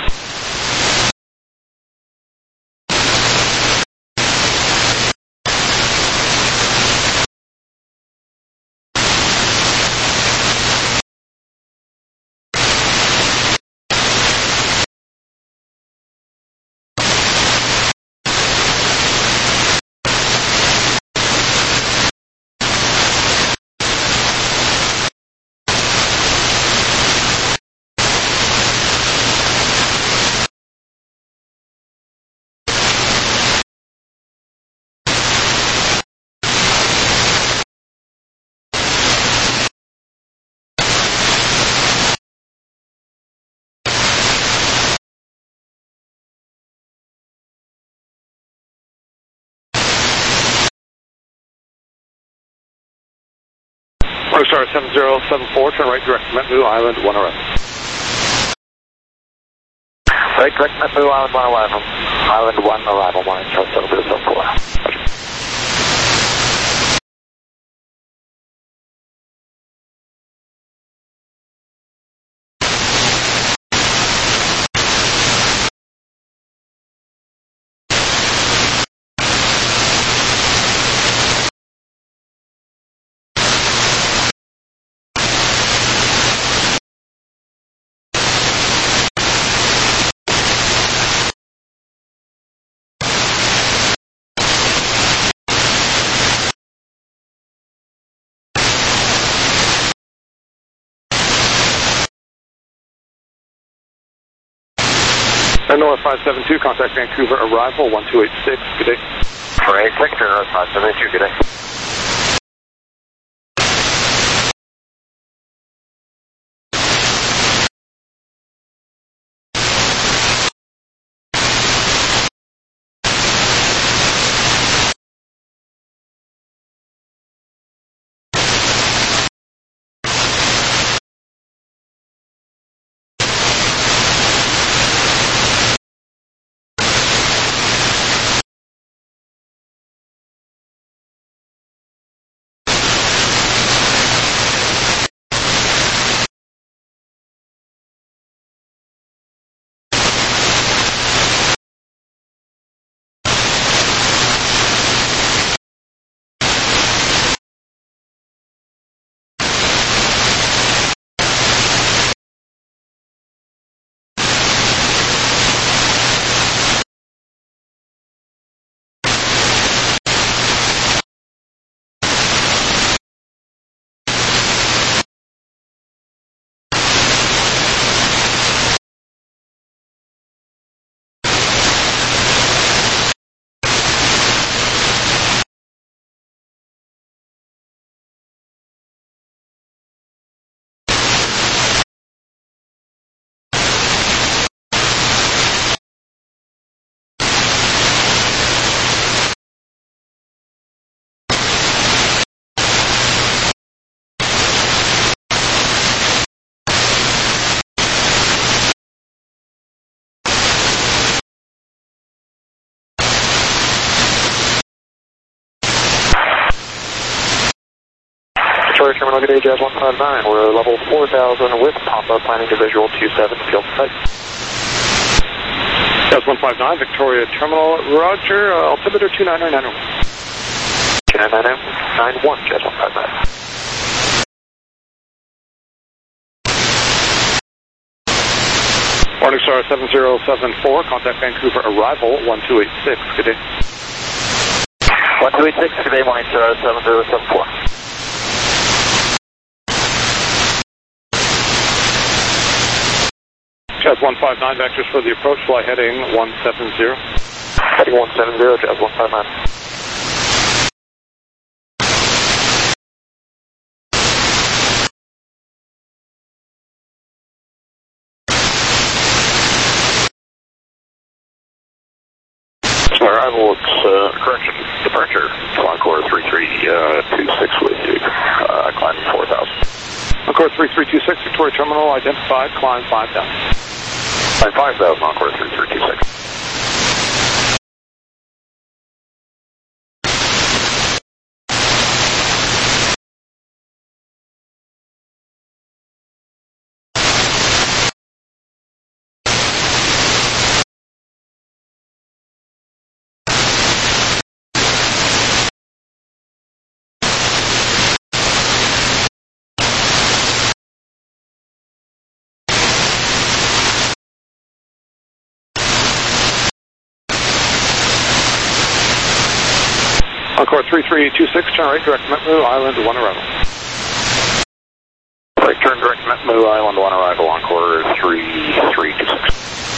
Morningstar seven zero seven four, turn right direct Metnu Island, one arrival. Right direct Metnu Island, one arrival. Island one arrival, Morningstar seven zero seven four. Air North five seven two, contact Vancouver arrival, one two eight six, good day. four eight six, Air North five seventy-two, good day. Victoria Terminal, good day, Jazz one five nine. We're level four thousand with Papa, planning to visual two seven, field site. Jazz one five nine, Victoria Terminal, roger, uh, altimeter two nine nine one. two nine nine one, Jazz one five nine. Morningstar seven zero seven four, contact Vancouver arrival one two eight six, good day. one two eight six, good day, Morningstar seven zero seven four. Jazz one five nine, vectors for the approach, fly heading one seven zero. Heading one seven zero, Jazz one five nine. Arrival, it's, uh, correction, departure, Encore three three two six with you, uh, climb four thousand. Encore three three two six, Victoria Terminal, identified, climb five thousand. Climb five thousand, Encore three three two six. Encore three three two six, turn right, direct Metmu, Island one arrival. Right turn, direct Metmu, Island one arrival, Encore three three two six.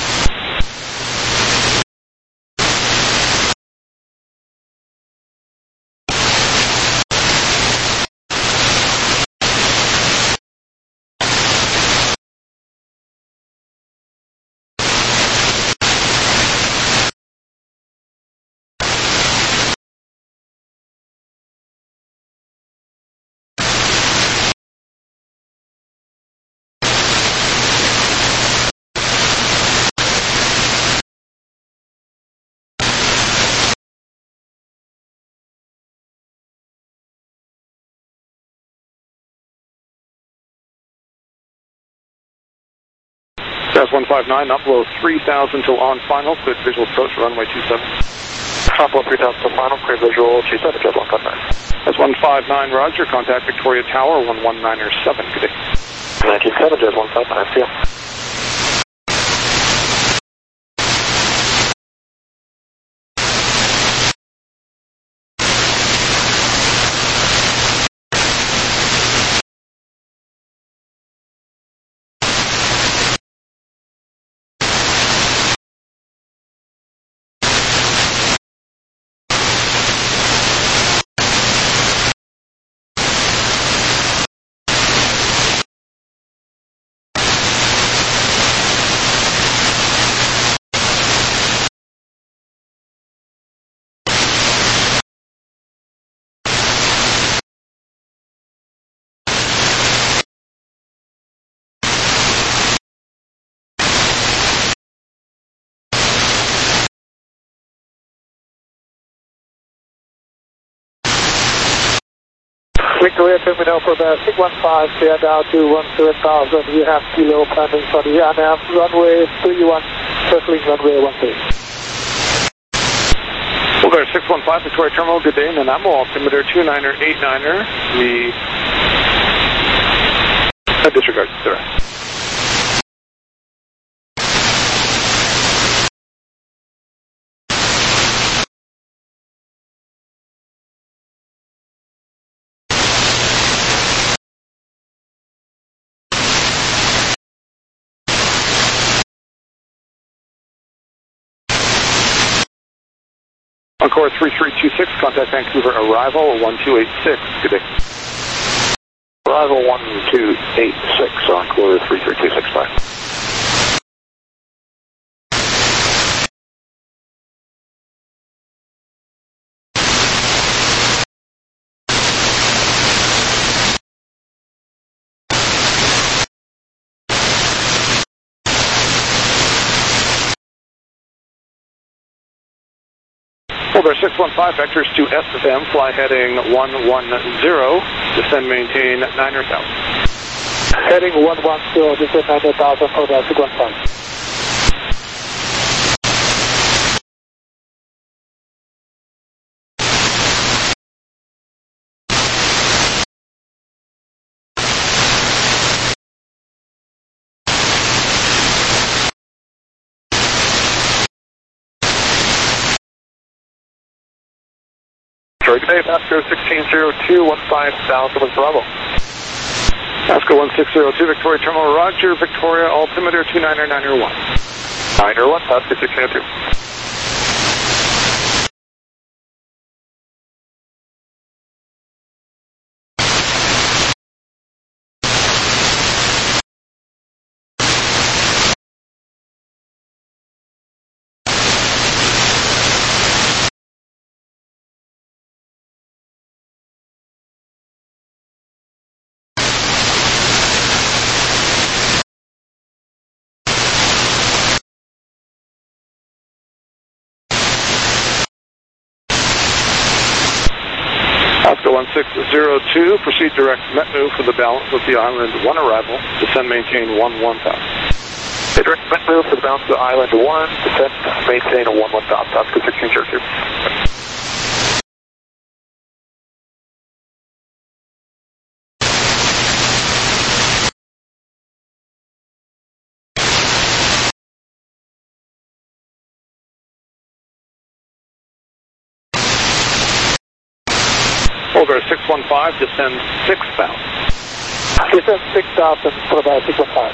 Jazz one five nine, up below three thousand till on final, cleared visual approach, runway two seven. Top below three thousand till final, clear visual two seven, Jazz one five nine. Jazz one five nine, roger, contact Victoria Tower, one one nine seven, good day. nineteen seven, Jazz one five nine, see ya. Victoria Terminal for the six one five, clear down to one seven thousand. We have kilo planning for the A N A M, runway three one, circling runway one three. Well, there, six one five, Victoria Terminal, good day, Nanaimo, altimeter two niner eight niner, the... Uh, disregard, sir. Encore three three two six, contact Vancouver arrival one two eight six, good day. Arrival one two eight six, Encore three three two six, bye. Over six one five, vectors to S F M, fly heading one one zero, descend maintain niner thousand. Heading one one zero, descend niner thousand, over six one five. Good day, Pasco sixteen zero two, one five thousand with Bravo. Pasco one six zero two, Victoria Terminal, Roger, Victoria, altimeter two niner niner one. niner one, Pasco sixteen zero two. Pasco one six zero two, proceed direct Metnu for the balance of the island one arrival, descend maintain one one thousand. Direct Metnu for the balance of the island one, descend maintain a one one thousand, Pasco sixteen zero two. Over six one five, descend six thousand. Descend six thousand, for about six one five.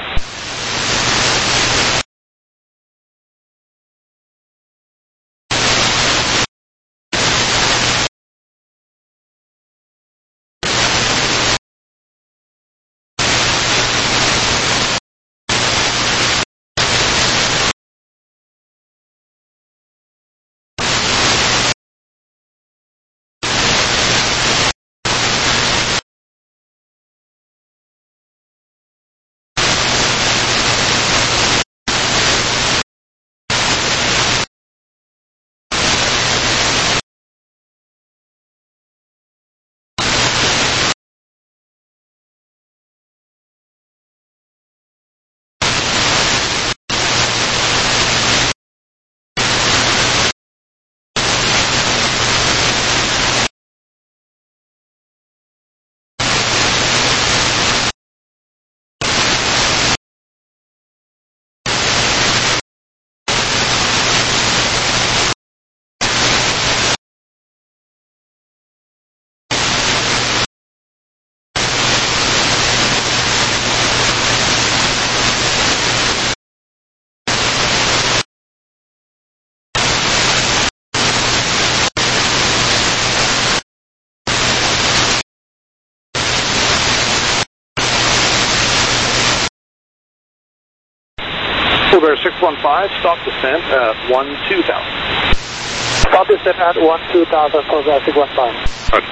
Over six one five, stop descent at one two thousand. Stop descent at one two thousand, over six one five. Okay.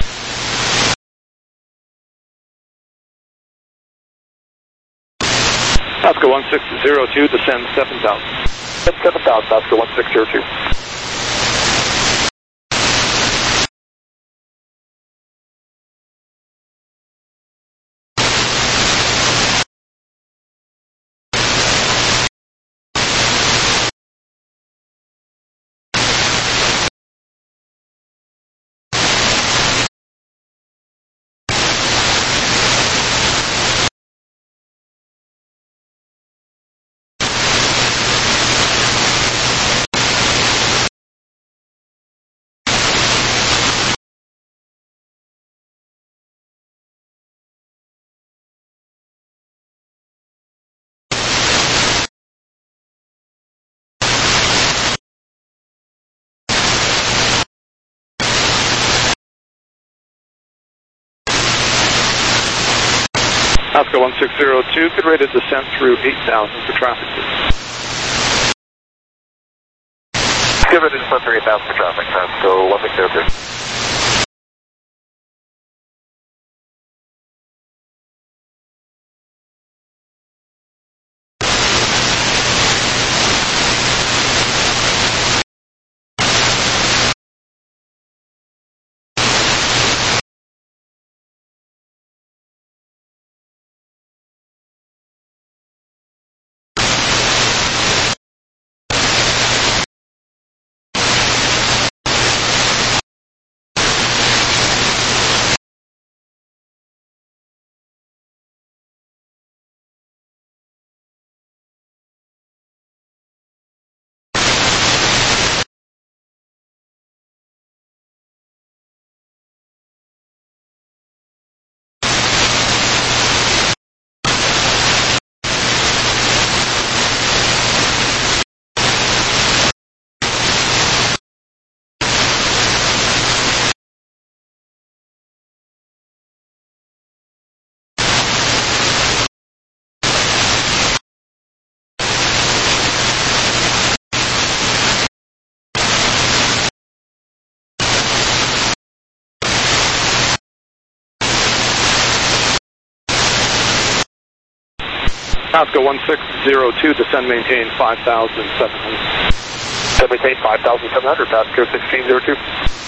Pasco one six zero two, descend seven thousand. seven thousand, Pasco one six zero two. Pasco one six zero two, good rated descent through eight thousand for traffic. Good rated descent through eight thousand for traffic, Pasco one six zero two. Oscar one six zero two, descend maintain five thousand seven hundred. Descend maintain five thousand seven hundred, Pasco sixteen zero two.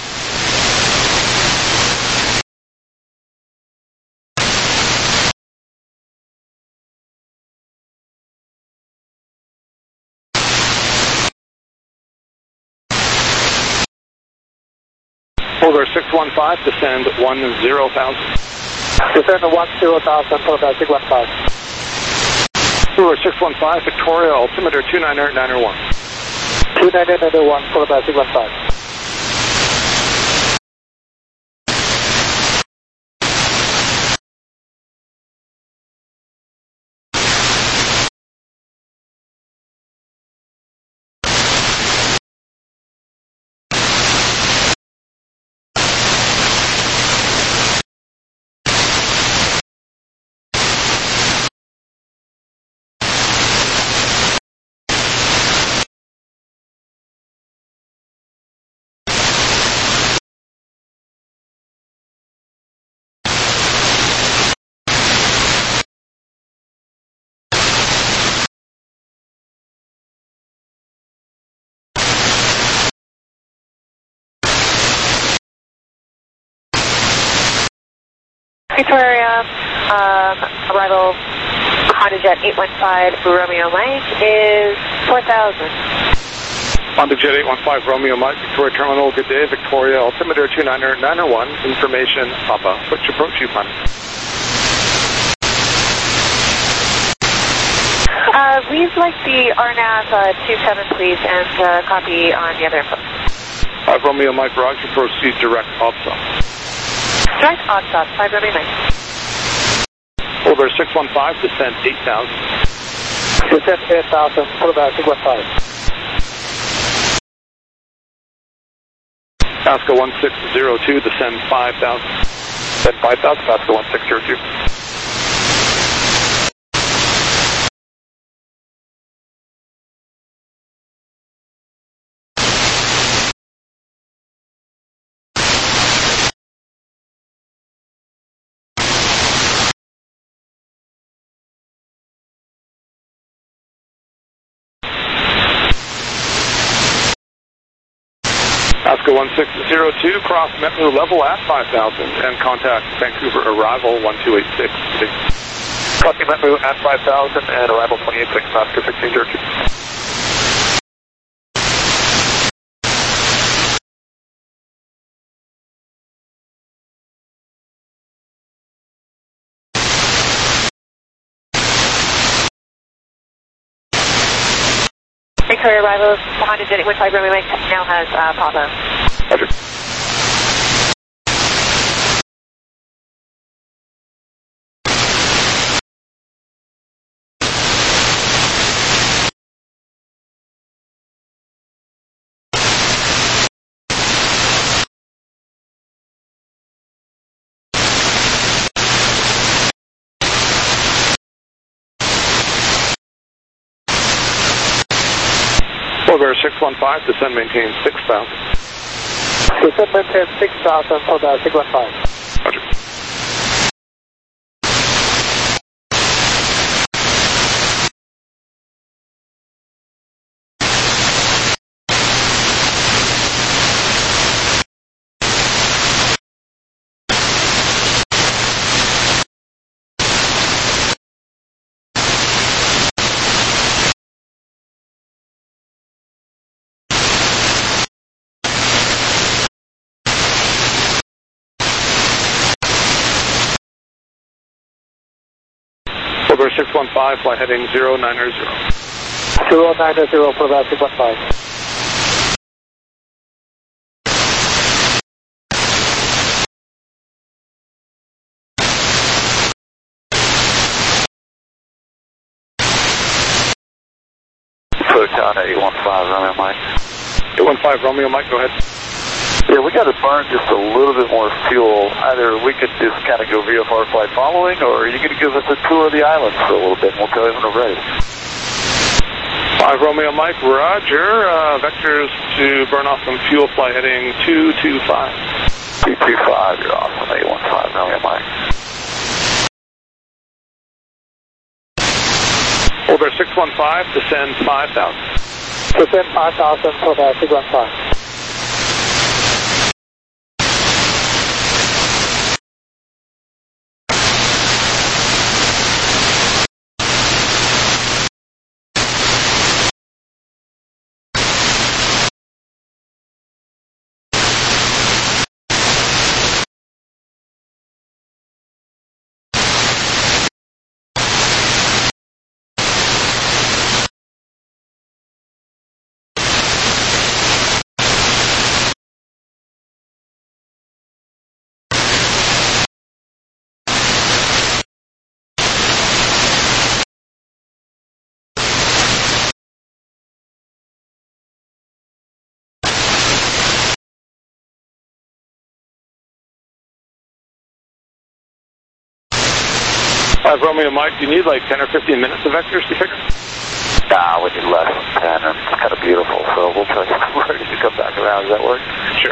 Over six one five, descend one zero thousand. Descend one zero thousand, Florida six one five. Over six one five, Victoria, altimeter two nine eight nine one. two nine eight nine one, Florida six one five. Victoria, um, arrival Honda Jet eight one five Romeo Mike is four thousand. Honda Jet eight one five Romeo Mike, Victoria Terminal, good day. Victoria, altimeter two nine eight nine one, information Papa. Which approach you plan? Uh, we'd like the R N A V uh, two seven, please, and uh, copy on the other input. five Romeo Mike, Roger, proceed direct O B S A. Direct O B S A, five Romeo Mike. Over six one five, descend eight thousand. Descend eight thousand, Florida six one five. Pasco one six zero two, descend five thousand. Descend five thousand, Pasco one six zero two. Oscar one six zero two, cross Metnu level at five thousand and contact Vancouver arrival one two eight six. Copy Metnu at five thousand and arrival twenty eight six, Oscar sixteen zero two. Victoria arrival Honda Jet eight one five Romeo Mike now has uh, Papa. Roger. Over six one five, descend maintain six thousand. Descend maintain six thousand, Florida six one five. Roger. Over six one five, flight heading zero nine zero. zero nine zero, Florida six one five. Proton eight one five Romeo Mike. eight one five Romeo Mike, go ahead. Yeah, we got to burn just a little bit more fuel. Either we could just kind of go V F R flight following, or are you going to give us a tour of the islands for a little bit, and we'll tell you when we're ready. five Romeo Mike, Roger. Uh, vectors to burn off some fuel, flight heading two two five. two two five, you're awesome. eight one five Romeo Mike. Over six one five, descend five thousand. Descend five thousand for the six one five. Five Romeo Mike, do you need like ten or fifteen minutes of vectors to figure? Nah, we need less than ten, and it's kind of beautiful, so we'll try to come back around. Does that work? Sure.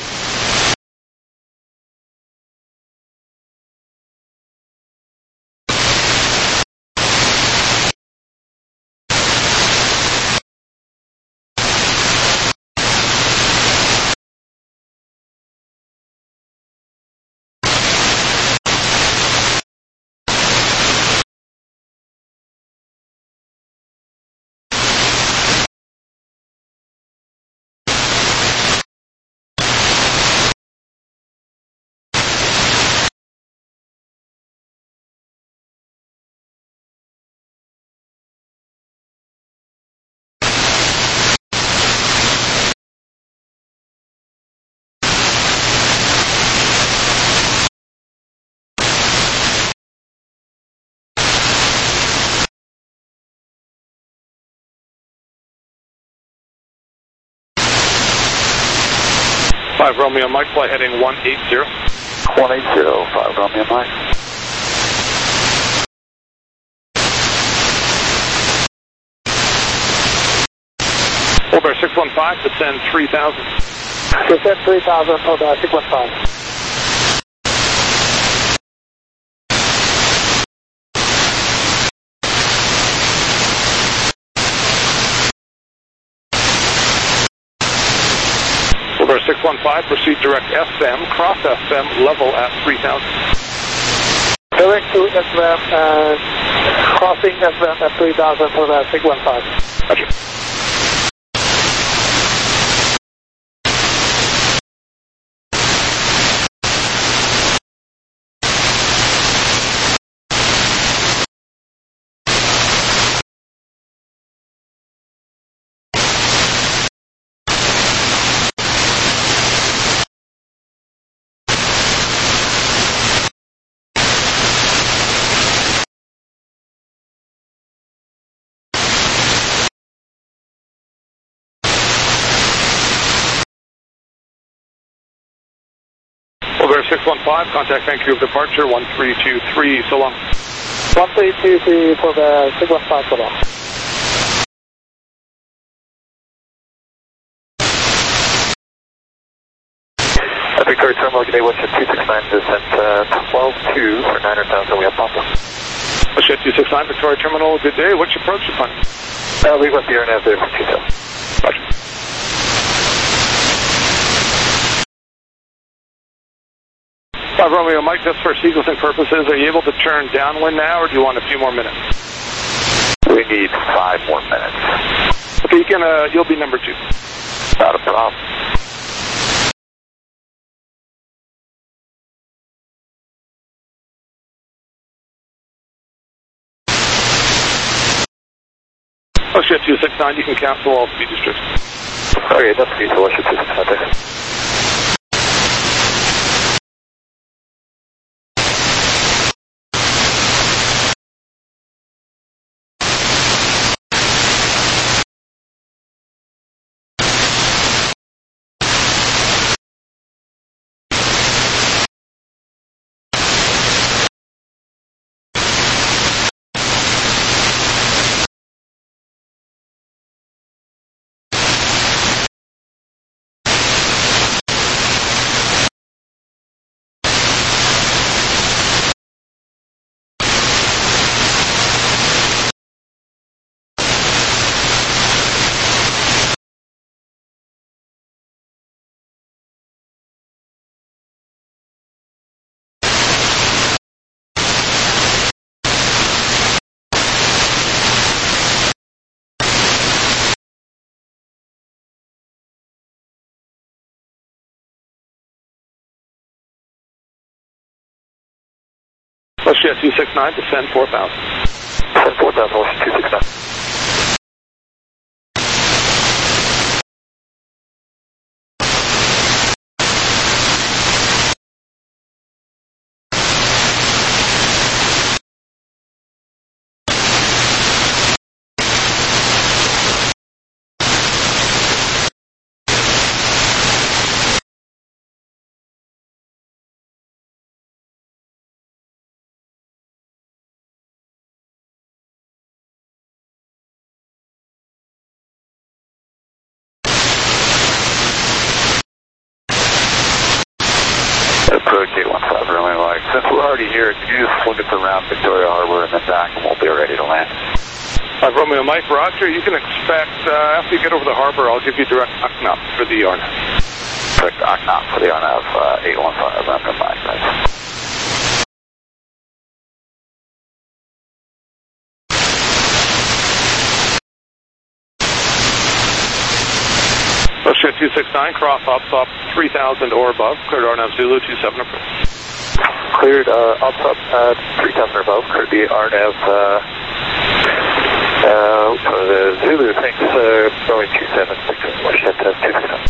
Five Romeo Mike, flight heading one eight zero. one eight zero, five Romeo Mike. Over six one five, descend three thousand. Descend three thousand for the six one five. Over six one five, proceed direct S M, cross S M, level at three thousand. Direct to S M and crossing S M at three thousand for the six one five. Roger. Over six one five, contact Vancouver departure one three two three, so long. one three two three for the six one five, so long. Victoria Terminal, good day, Westjet two six nine, descent uh, twelve two for nine hundred thousand, we have Papa. Westjet two six nine, Victoria Terminal, good day, what's your approach upon? Uh, we went the air nav there for two seven. Roger. Five Romeo Mike, just for sequencing purposes, are you able to turn downwind now, or do you want a few more minutes? We need five more minutes. Okay, you can, uh, you'll be number two. Not a problem. Westjet two six nine, you can cancel all speed restrictions. Okay, that's feasible, Westjet two six nine, thanks. Ocean two six nine, descend four thousand. Descend four thousand, Ocean two six nine. Approach eight one five, Romeo Mike. Since we're already here, can you just swing us around Victoria Harbor and then back, and we'll be ready to land? five Romeo Mike, Roger. You can expect, uh, after you get over the harbor, I'll give you direct O C N A P for the R N A V. Direct O C N A P for the R N A V, uh, eight one five, Romeo Mike. Thanks. Ocean two six nine, cross ops up three thousand or above, cleared R N A V Zulu two seven approach. Cleared uh, ops up at three thousand or above, cleared the R N A V, uh, uh, for the Zulu, thanks, uh, going two seven six, Ocean two six nine.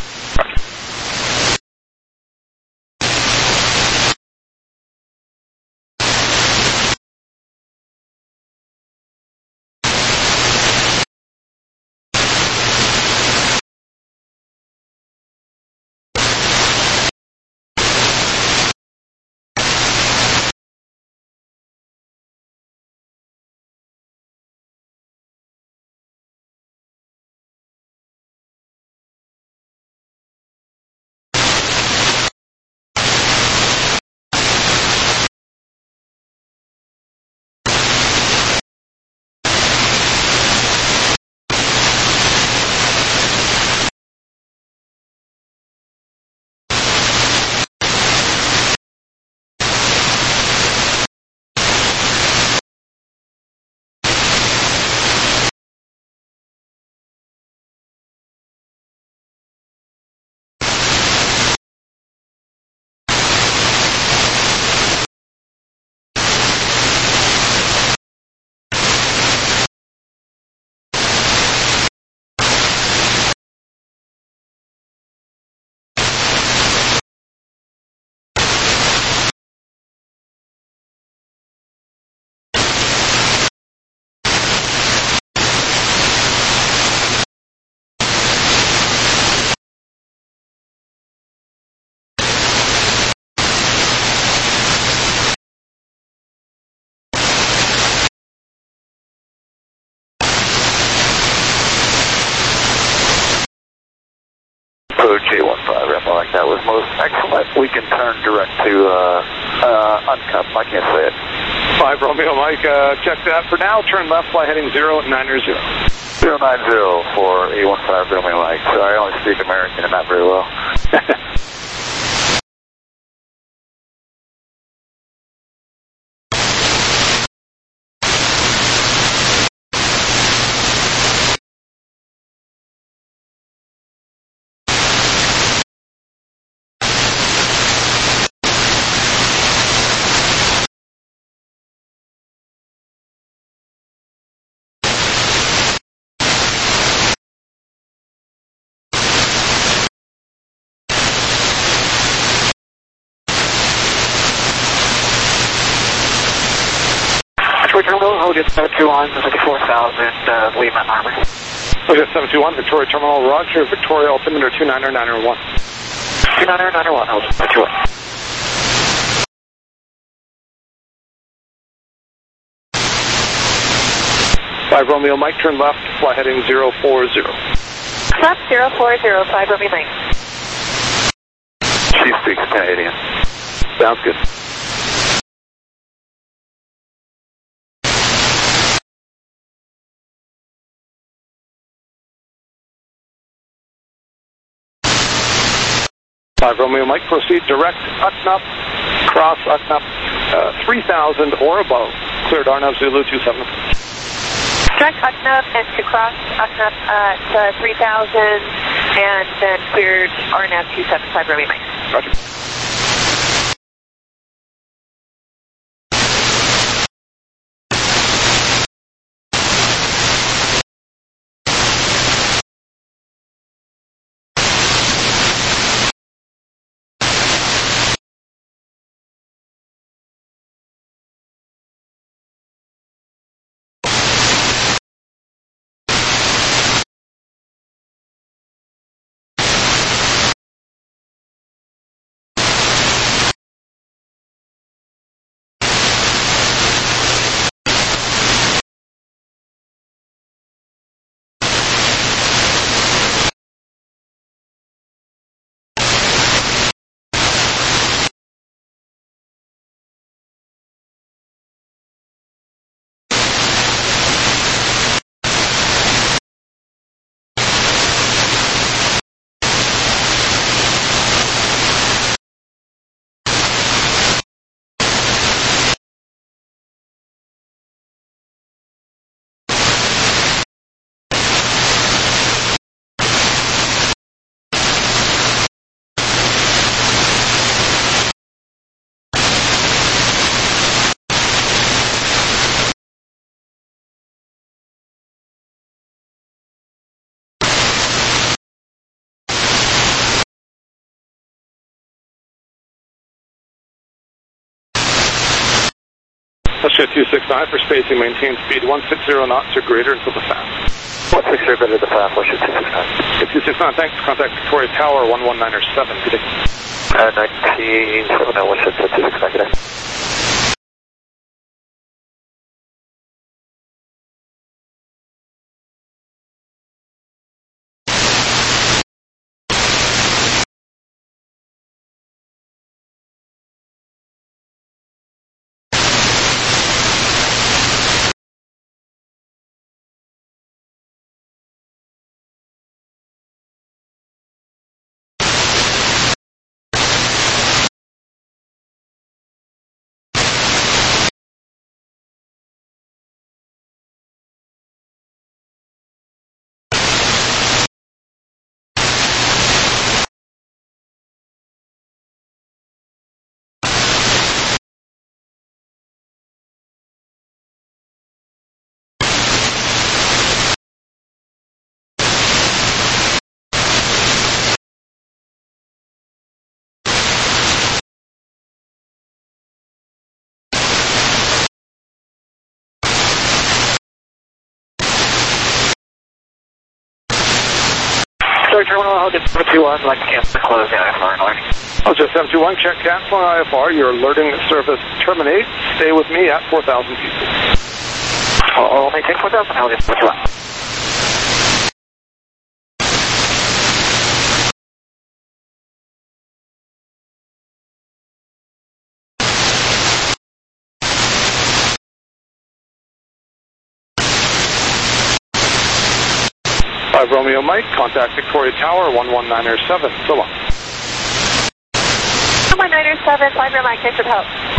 Approach eight one five, Romeo Mike. That was most excellent. We can turn direct to, uh, uh, uncup. I can't say it. five Romeo Mike, uh, check that. For now, turn left, fly heading zero nine zero. zero nine zero for eight one five, Romeo Mike. Sorry, I only speak American and not very well. Terminal, hold it seven two one, fifty-four thousand, uh, Lehman Harbor. Ocean seven two one, Victoria Terminal, Roger, Victoria, altimeter two nine nine one. two nine nine one, hold it seven two one. five Romeo Mike, turn left, fly heading zero four zero. Stop zero four zero, five Romeo Mike. She speaks Canadian. Sounds good. five Romeo Mike, proceed direct U C N A P, cross U C N A P, uh, three thousand or above, cleared R N A V Zulu two seven. Direct U C N A P and to cross U C N A P at uh, three thousand and then cleared R N A V two seven five Romeo Mike. Roger. Australia two six nine for spacing, maintain speed one sixty knots or greater until the fast. one sixty or greater to the fast, Australia two six nine. two six nine, thanks. Contact Victoria Tower one one nine seven. Good day. Uh, nineteen seven oh one six two six nine, good day. Sorry, Terminal, I'll get seven two one, like to cancel the close down I F R and I'll just seven two one, check canceling I F R. Your alerting service terminate. Stay with me at four thousand feet. I'll maintain four thousand, I'll get seven two one. five Romeo Mike, contact Victoria Tower one one nine seven. So long. one one nine seven, five Romeo Mike, thanks for the help.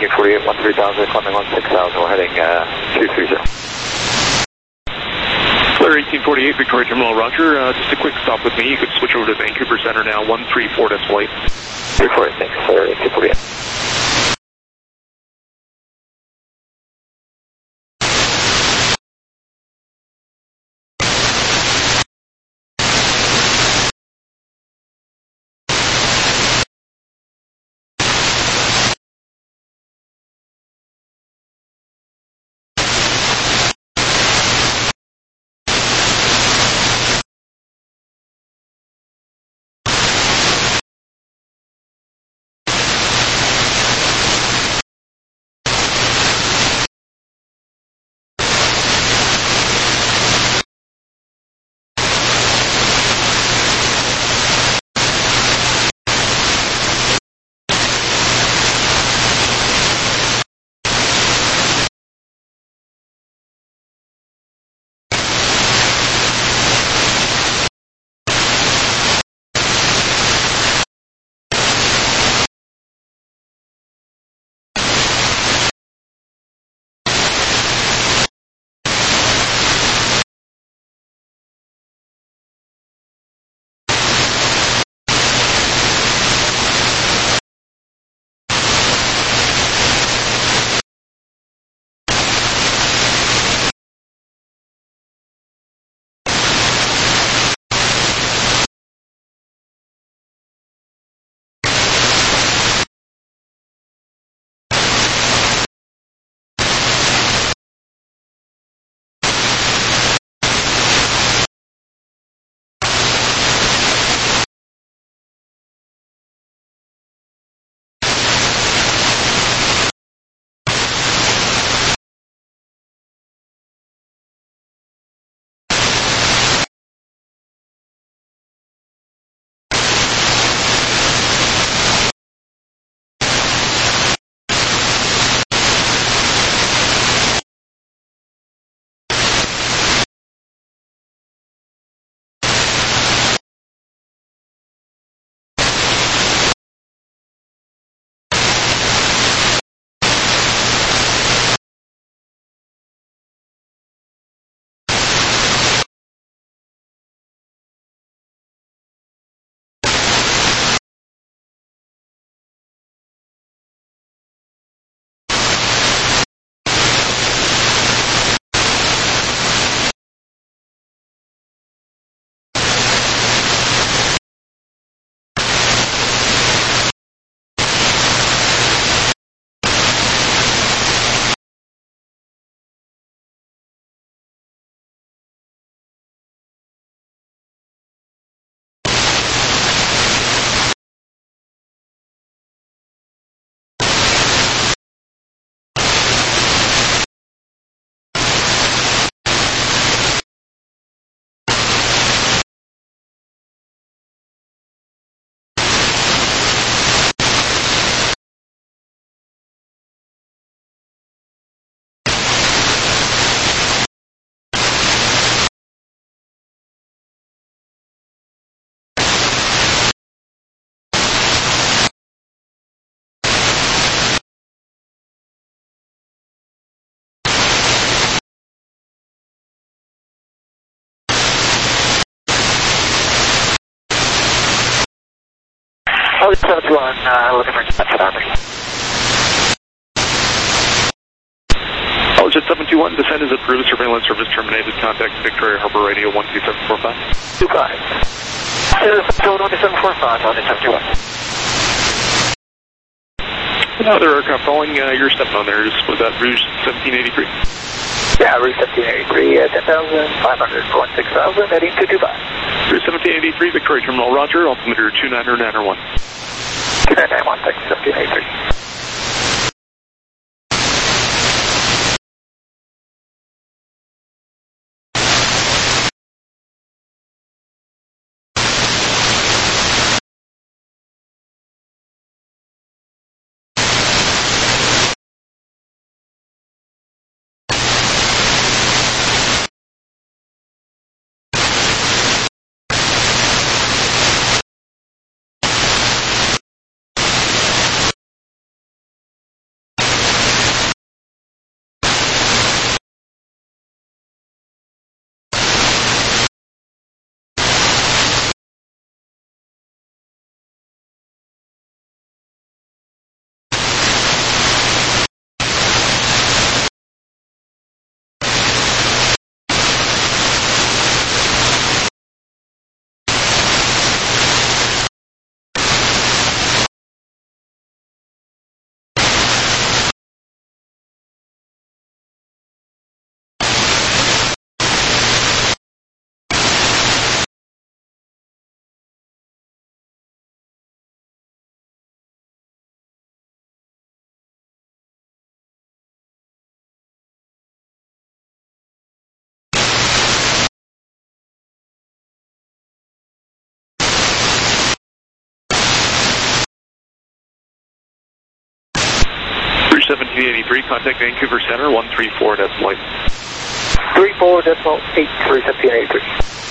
eighteen forty-eight, one three thousand, climbing on six thousand, we're heading uh, two three zero. Clear eighteen forty-eight, Victoria Terminal, roger. Uh, just a quick stop with me. You could switch over to Vancouver Center now, one three four decimal eight. three four eight, thanks, clear eighteen forty-eight. Oh, seven two one, uh, looking for Jet Armory. Oh, Jet seven two one, descent is approved, surveillance service terminated, contact Victoria Harbor Radio one two seven four five. two five. seven one seven four five, on seven two one. Another aircraft following uh, your step on there, was that Rouge seventeen eighty-three? Yeah, Rouge seventeen eighty-three, uh, ten thousand five hundred, going six thousand, heading two two five. Rouge seventeen eighty-three, Victoria Terminal, roger, altimeter two niner niner one. two nine nine one, thanks, seventeen eighty-three. seventeen eighty-three, contact Vancouver Center, one three four decimal eight. three four decimal eight three seventeen eighty-three.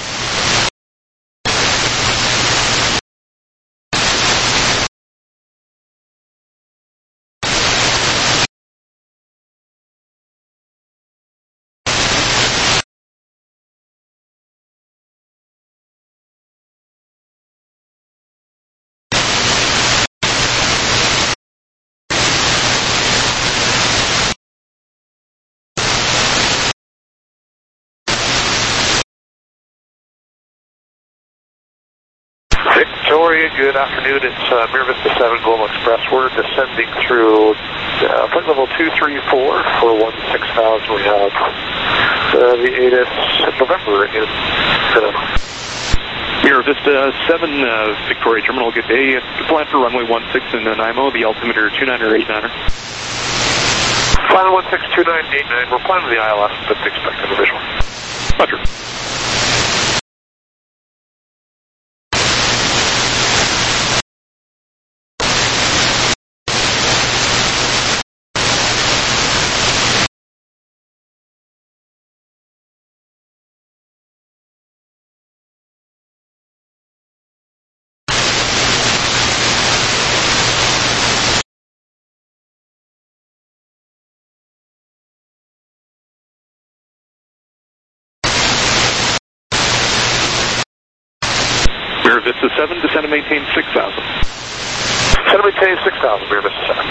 Victoria, good afternoon. It's uh, Mira Vista seven Global Express. We're descending through uh, flight level two three four for one six thousand. We have uh, the A T I S November in Cinema. Mira Vista seven, uh, Victoria Terminal, good day. Plan for runway one six in Nanaimo, the altimeter two nine or eight niner. Plan one six two nine eight nine. We're planning the I L S, but expecting the visual. Roger. Mira Vista seven, descend and maintain six thousand. Descend and maintain six thousand, Mira Vista seven.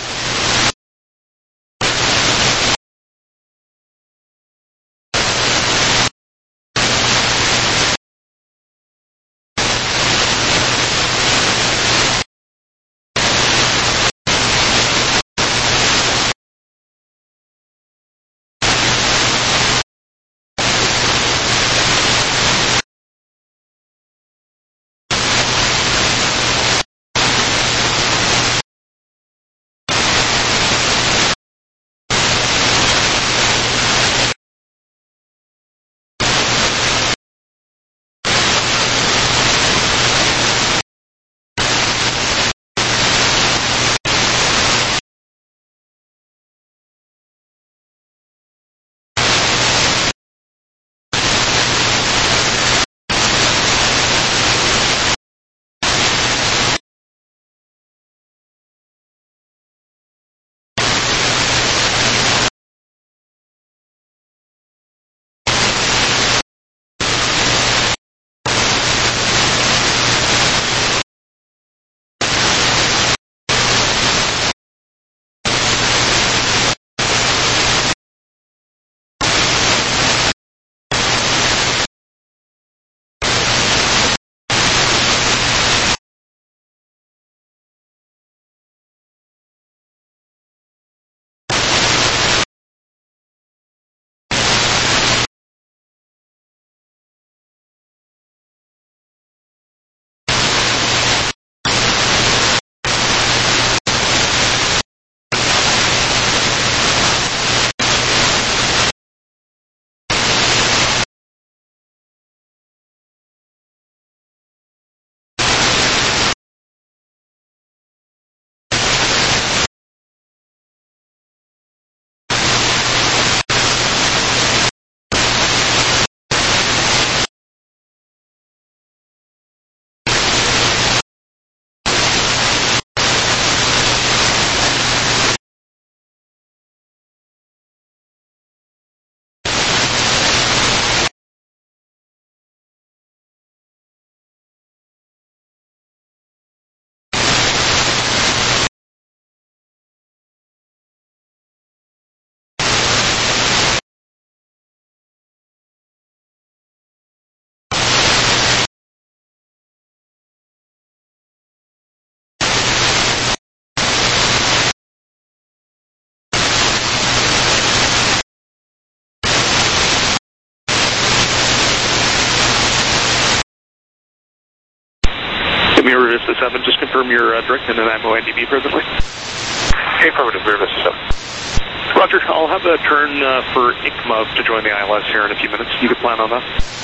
Mira Vista seven, just confirm your uh, direct and an Nanaimo N D B presently. Affirmative, Mira Vista seven. Roger, I'll have a turn uh, for I C M A to join the I L S here in a few minutes. You can plan on that.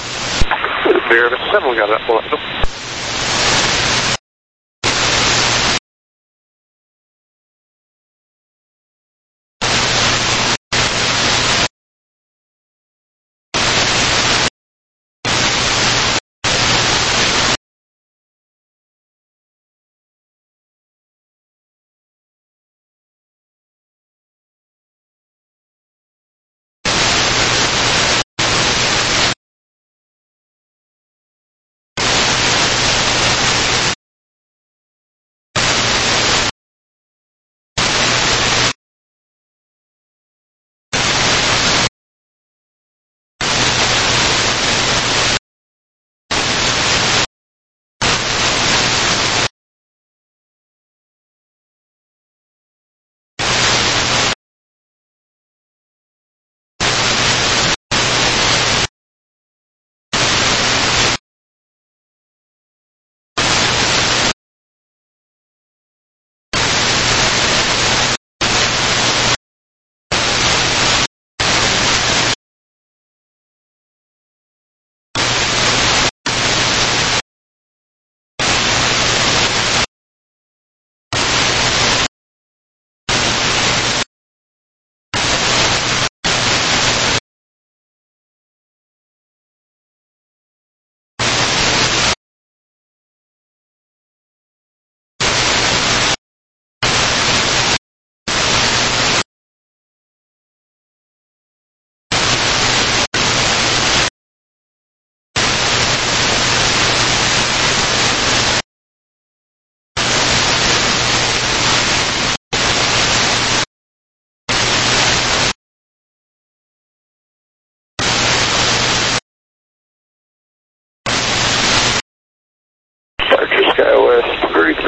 Mira Vista seven, we got that.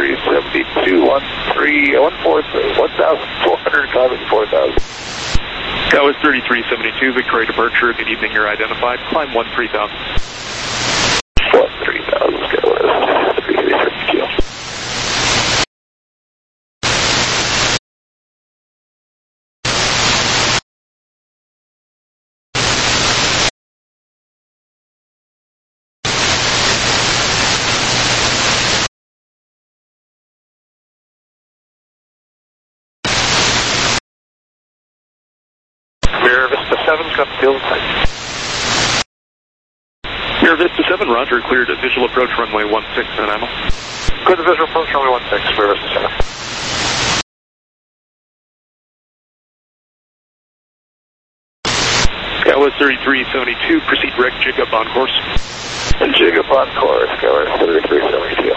thirty-three seventy-two, one three, one four, one thousand four hundred, climbing four thousand. That was thirty-three seventy-two, Victoria departure. Good evening, you're identified. Climb one three thousand. one three thousand, Skywest, thirty-three seventy-two. Mira Vista seven, got the field type. Mira Vista seven, roger, cleared at visual approach runway one six and I'm Clear the visual approach runway one six, Mira Vista seven. That was thirty-three seventy-two, proceed direct jig up on course. Jig up on course, Skywest, thirty-three seventy-two.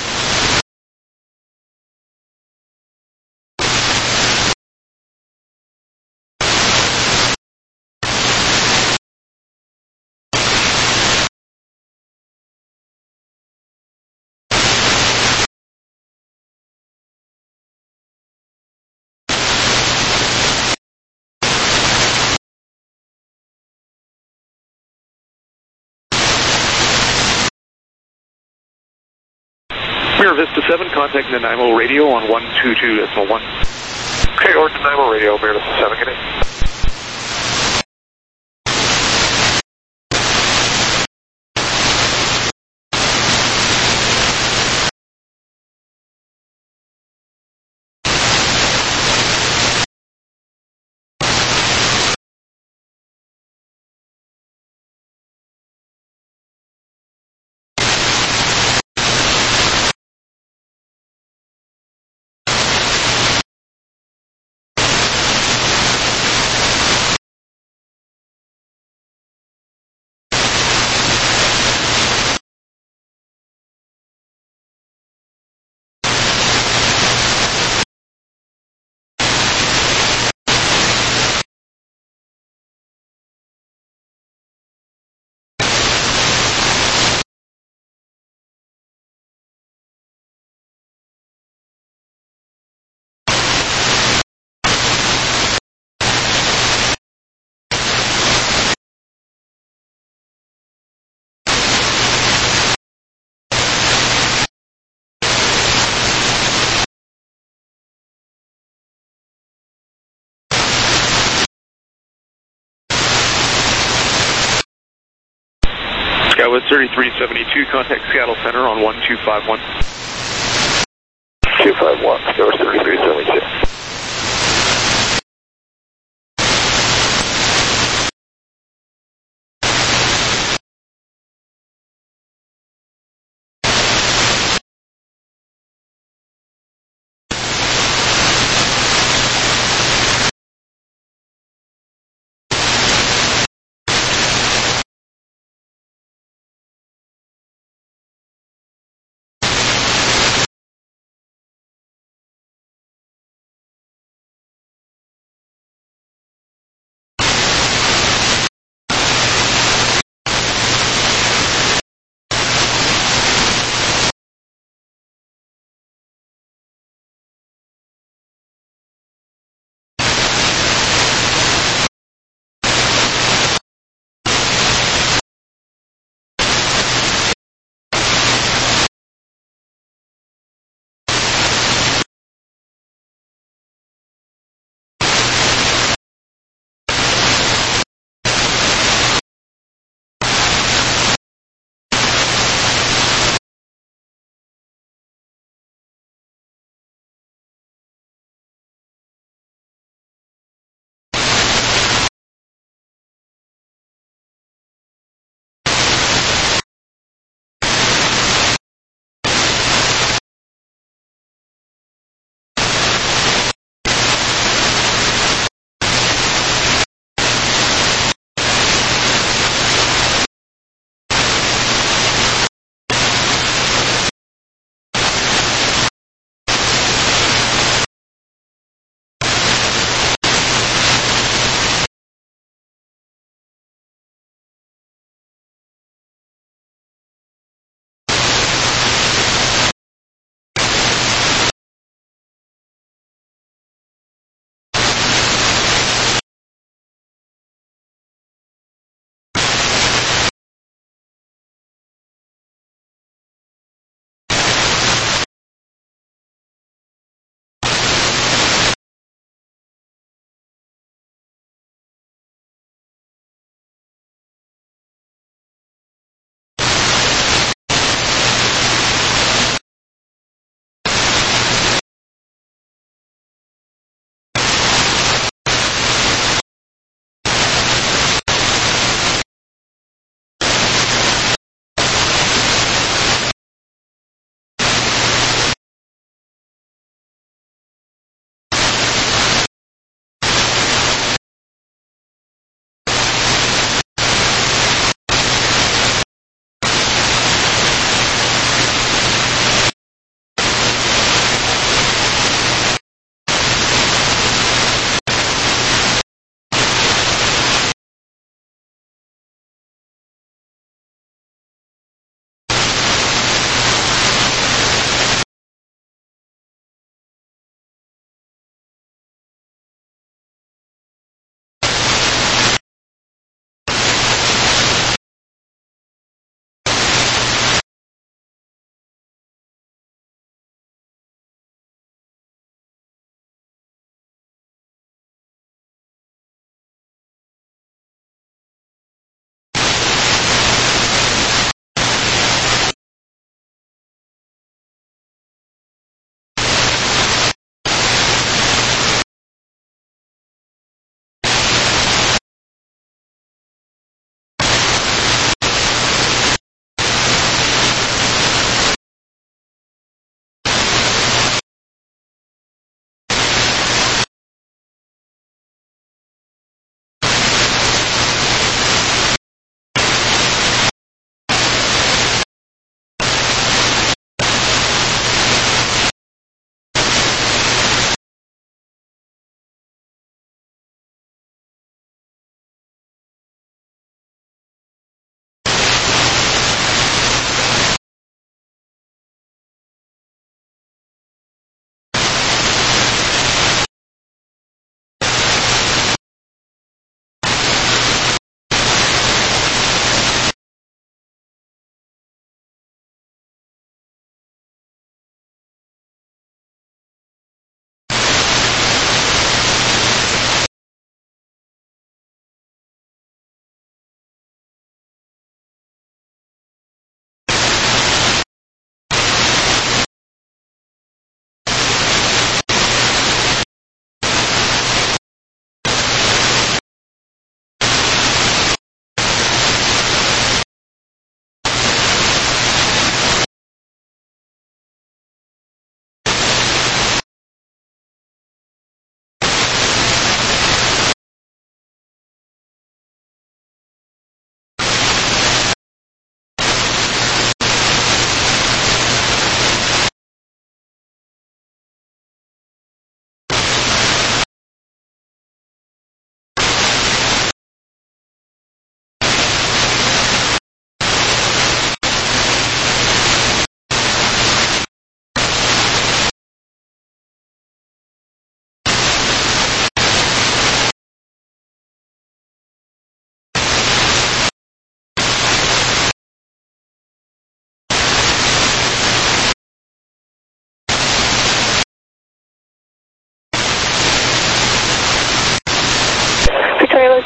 Mira Vista seven, contact Nanaimo radio on one two two decimal one. Okay, or Nanaimo radio, Mira Vista seven, good evening. Skywest thirty-three seventy-two, contact Seattle Center on one two five one. two five one, Skywest, thirty-three seventy-two.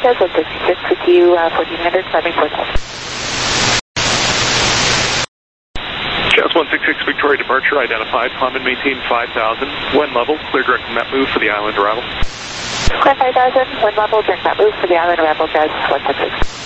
Jazz one sixty-six with you, uh, fourteen hundred, climbing four thousand. Jazz one sixty-six Victoria departure identified, climb and maintain five thousand, wind level, clear direct met move for the island arrival. Climb five thousand, wind level, direct met move for the island arrival, Jazz one sixty-six.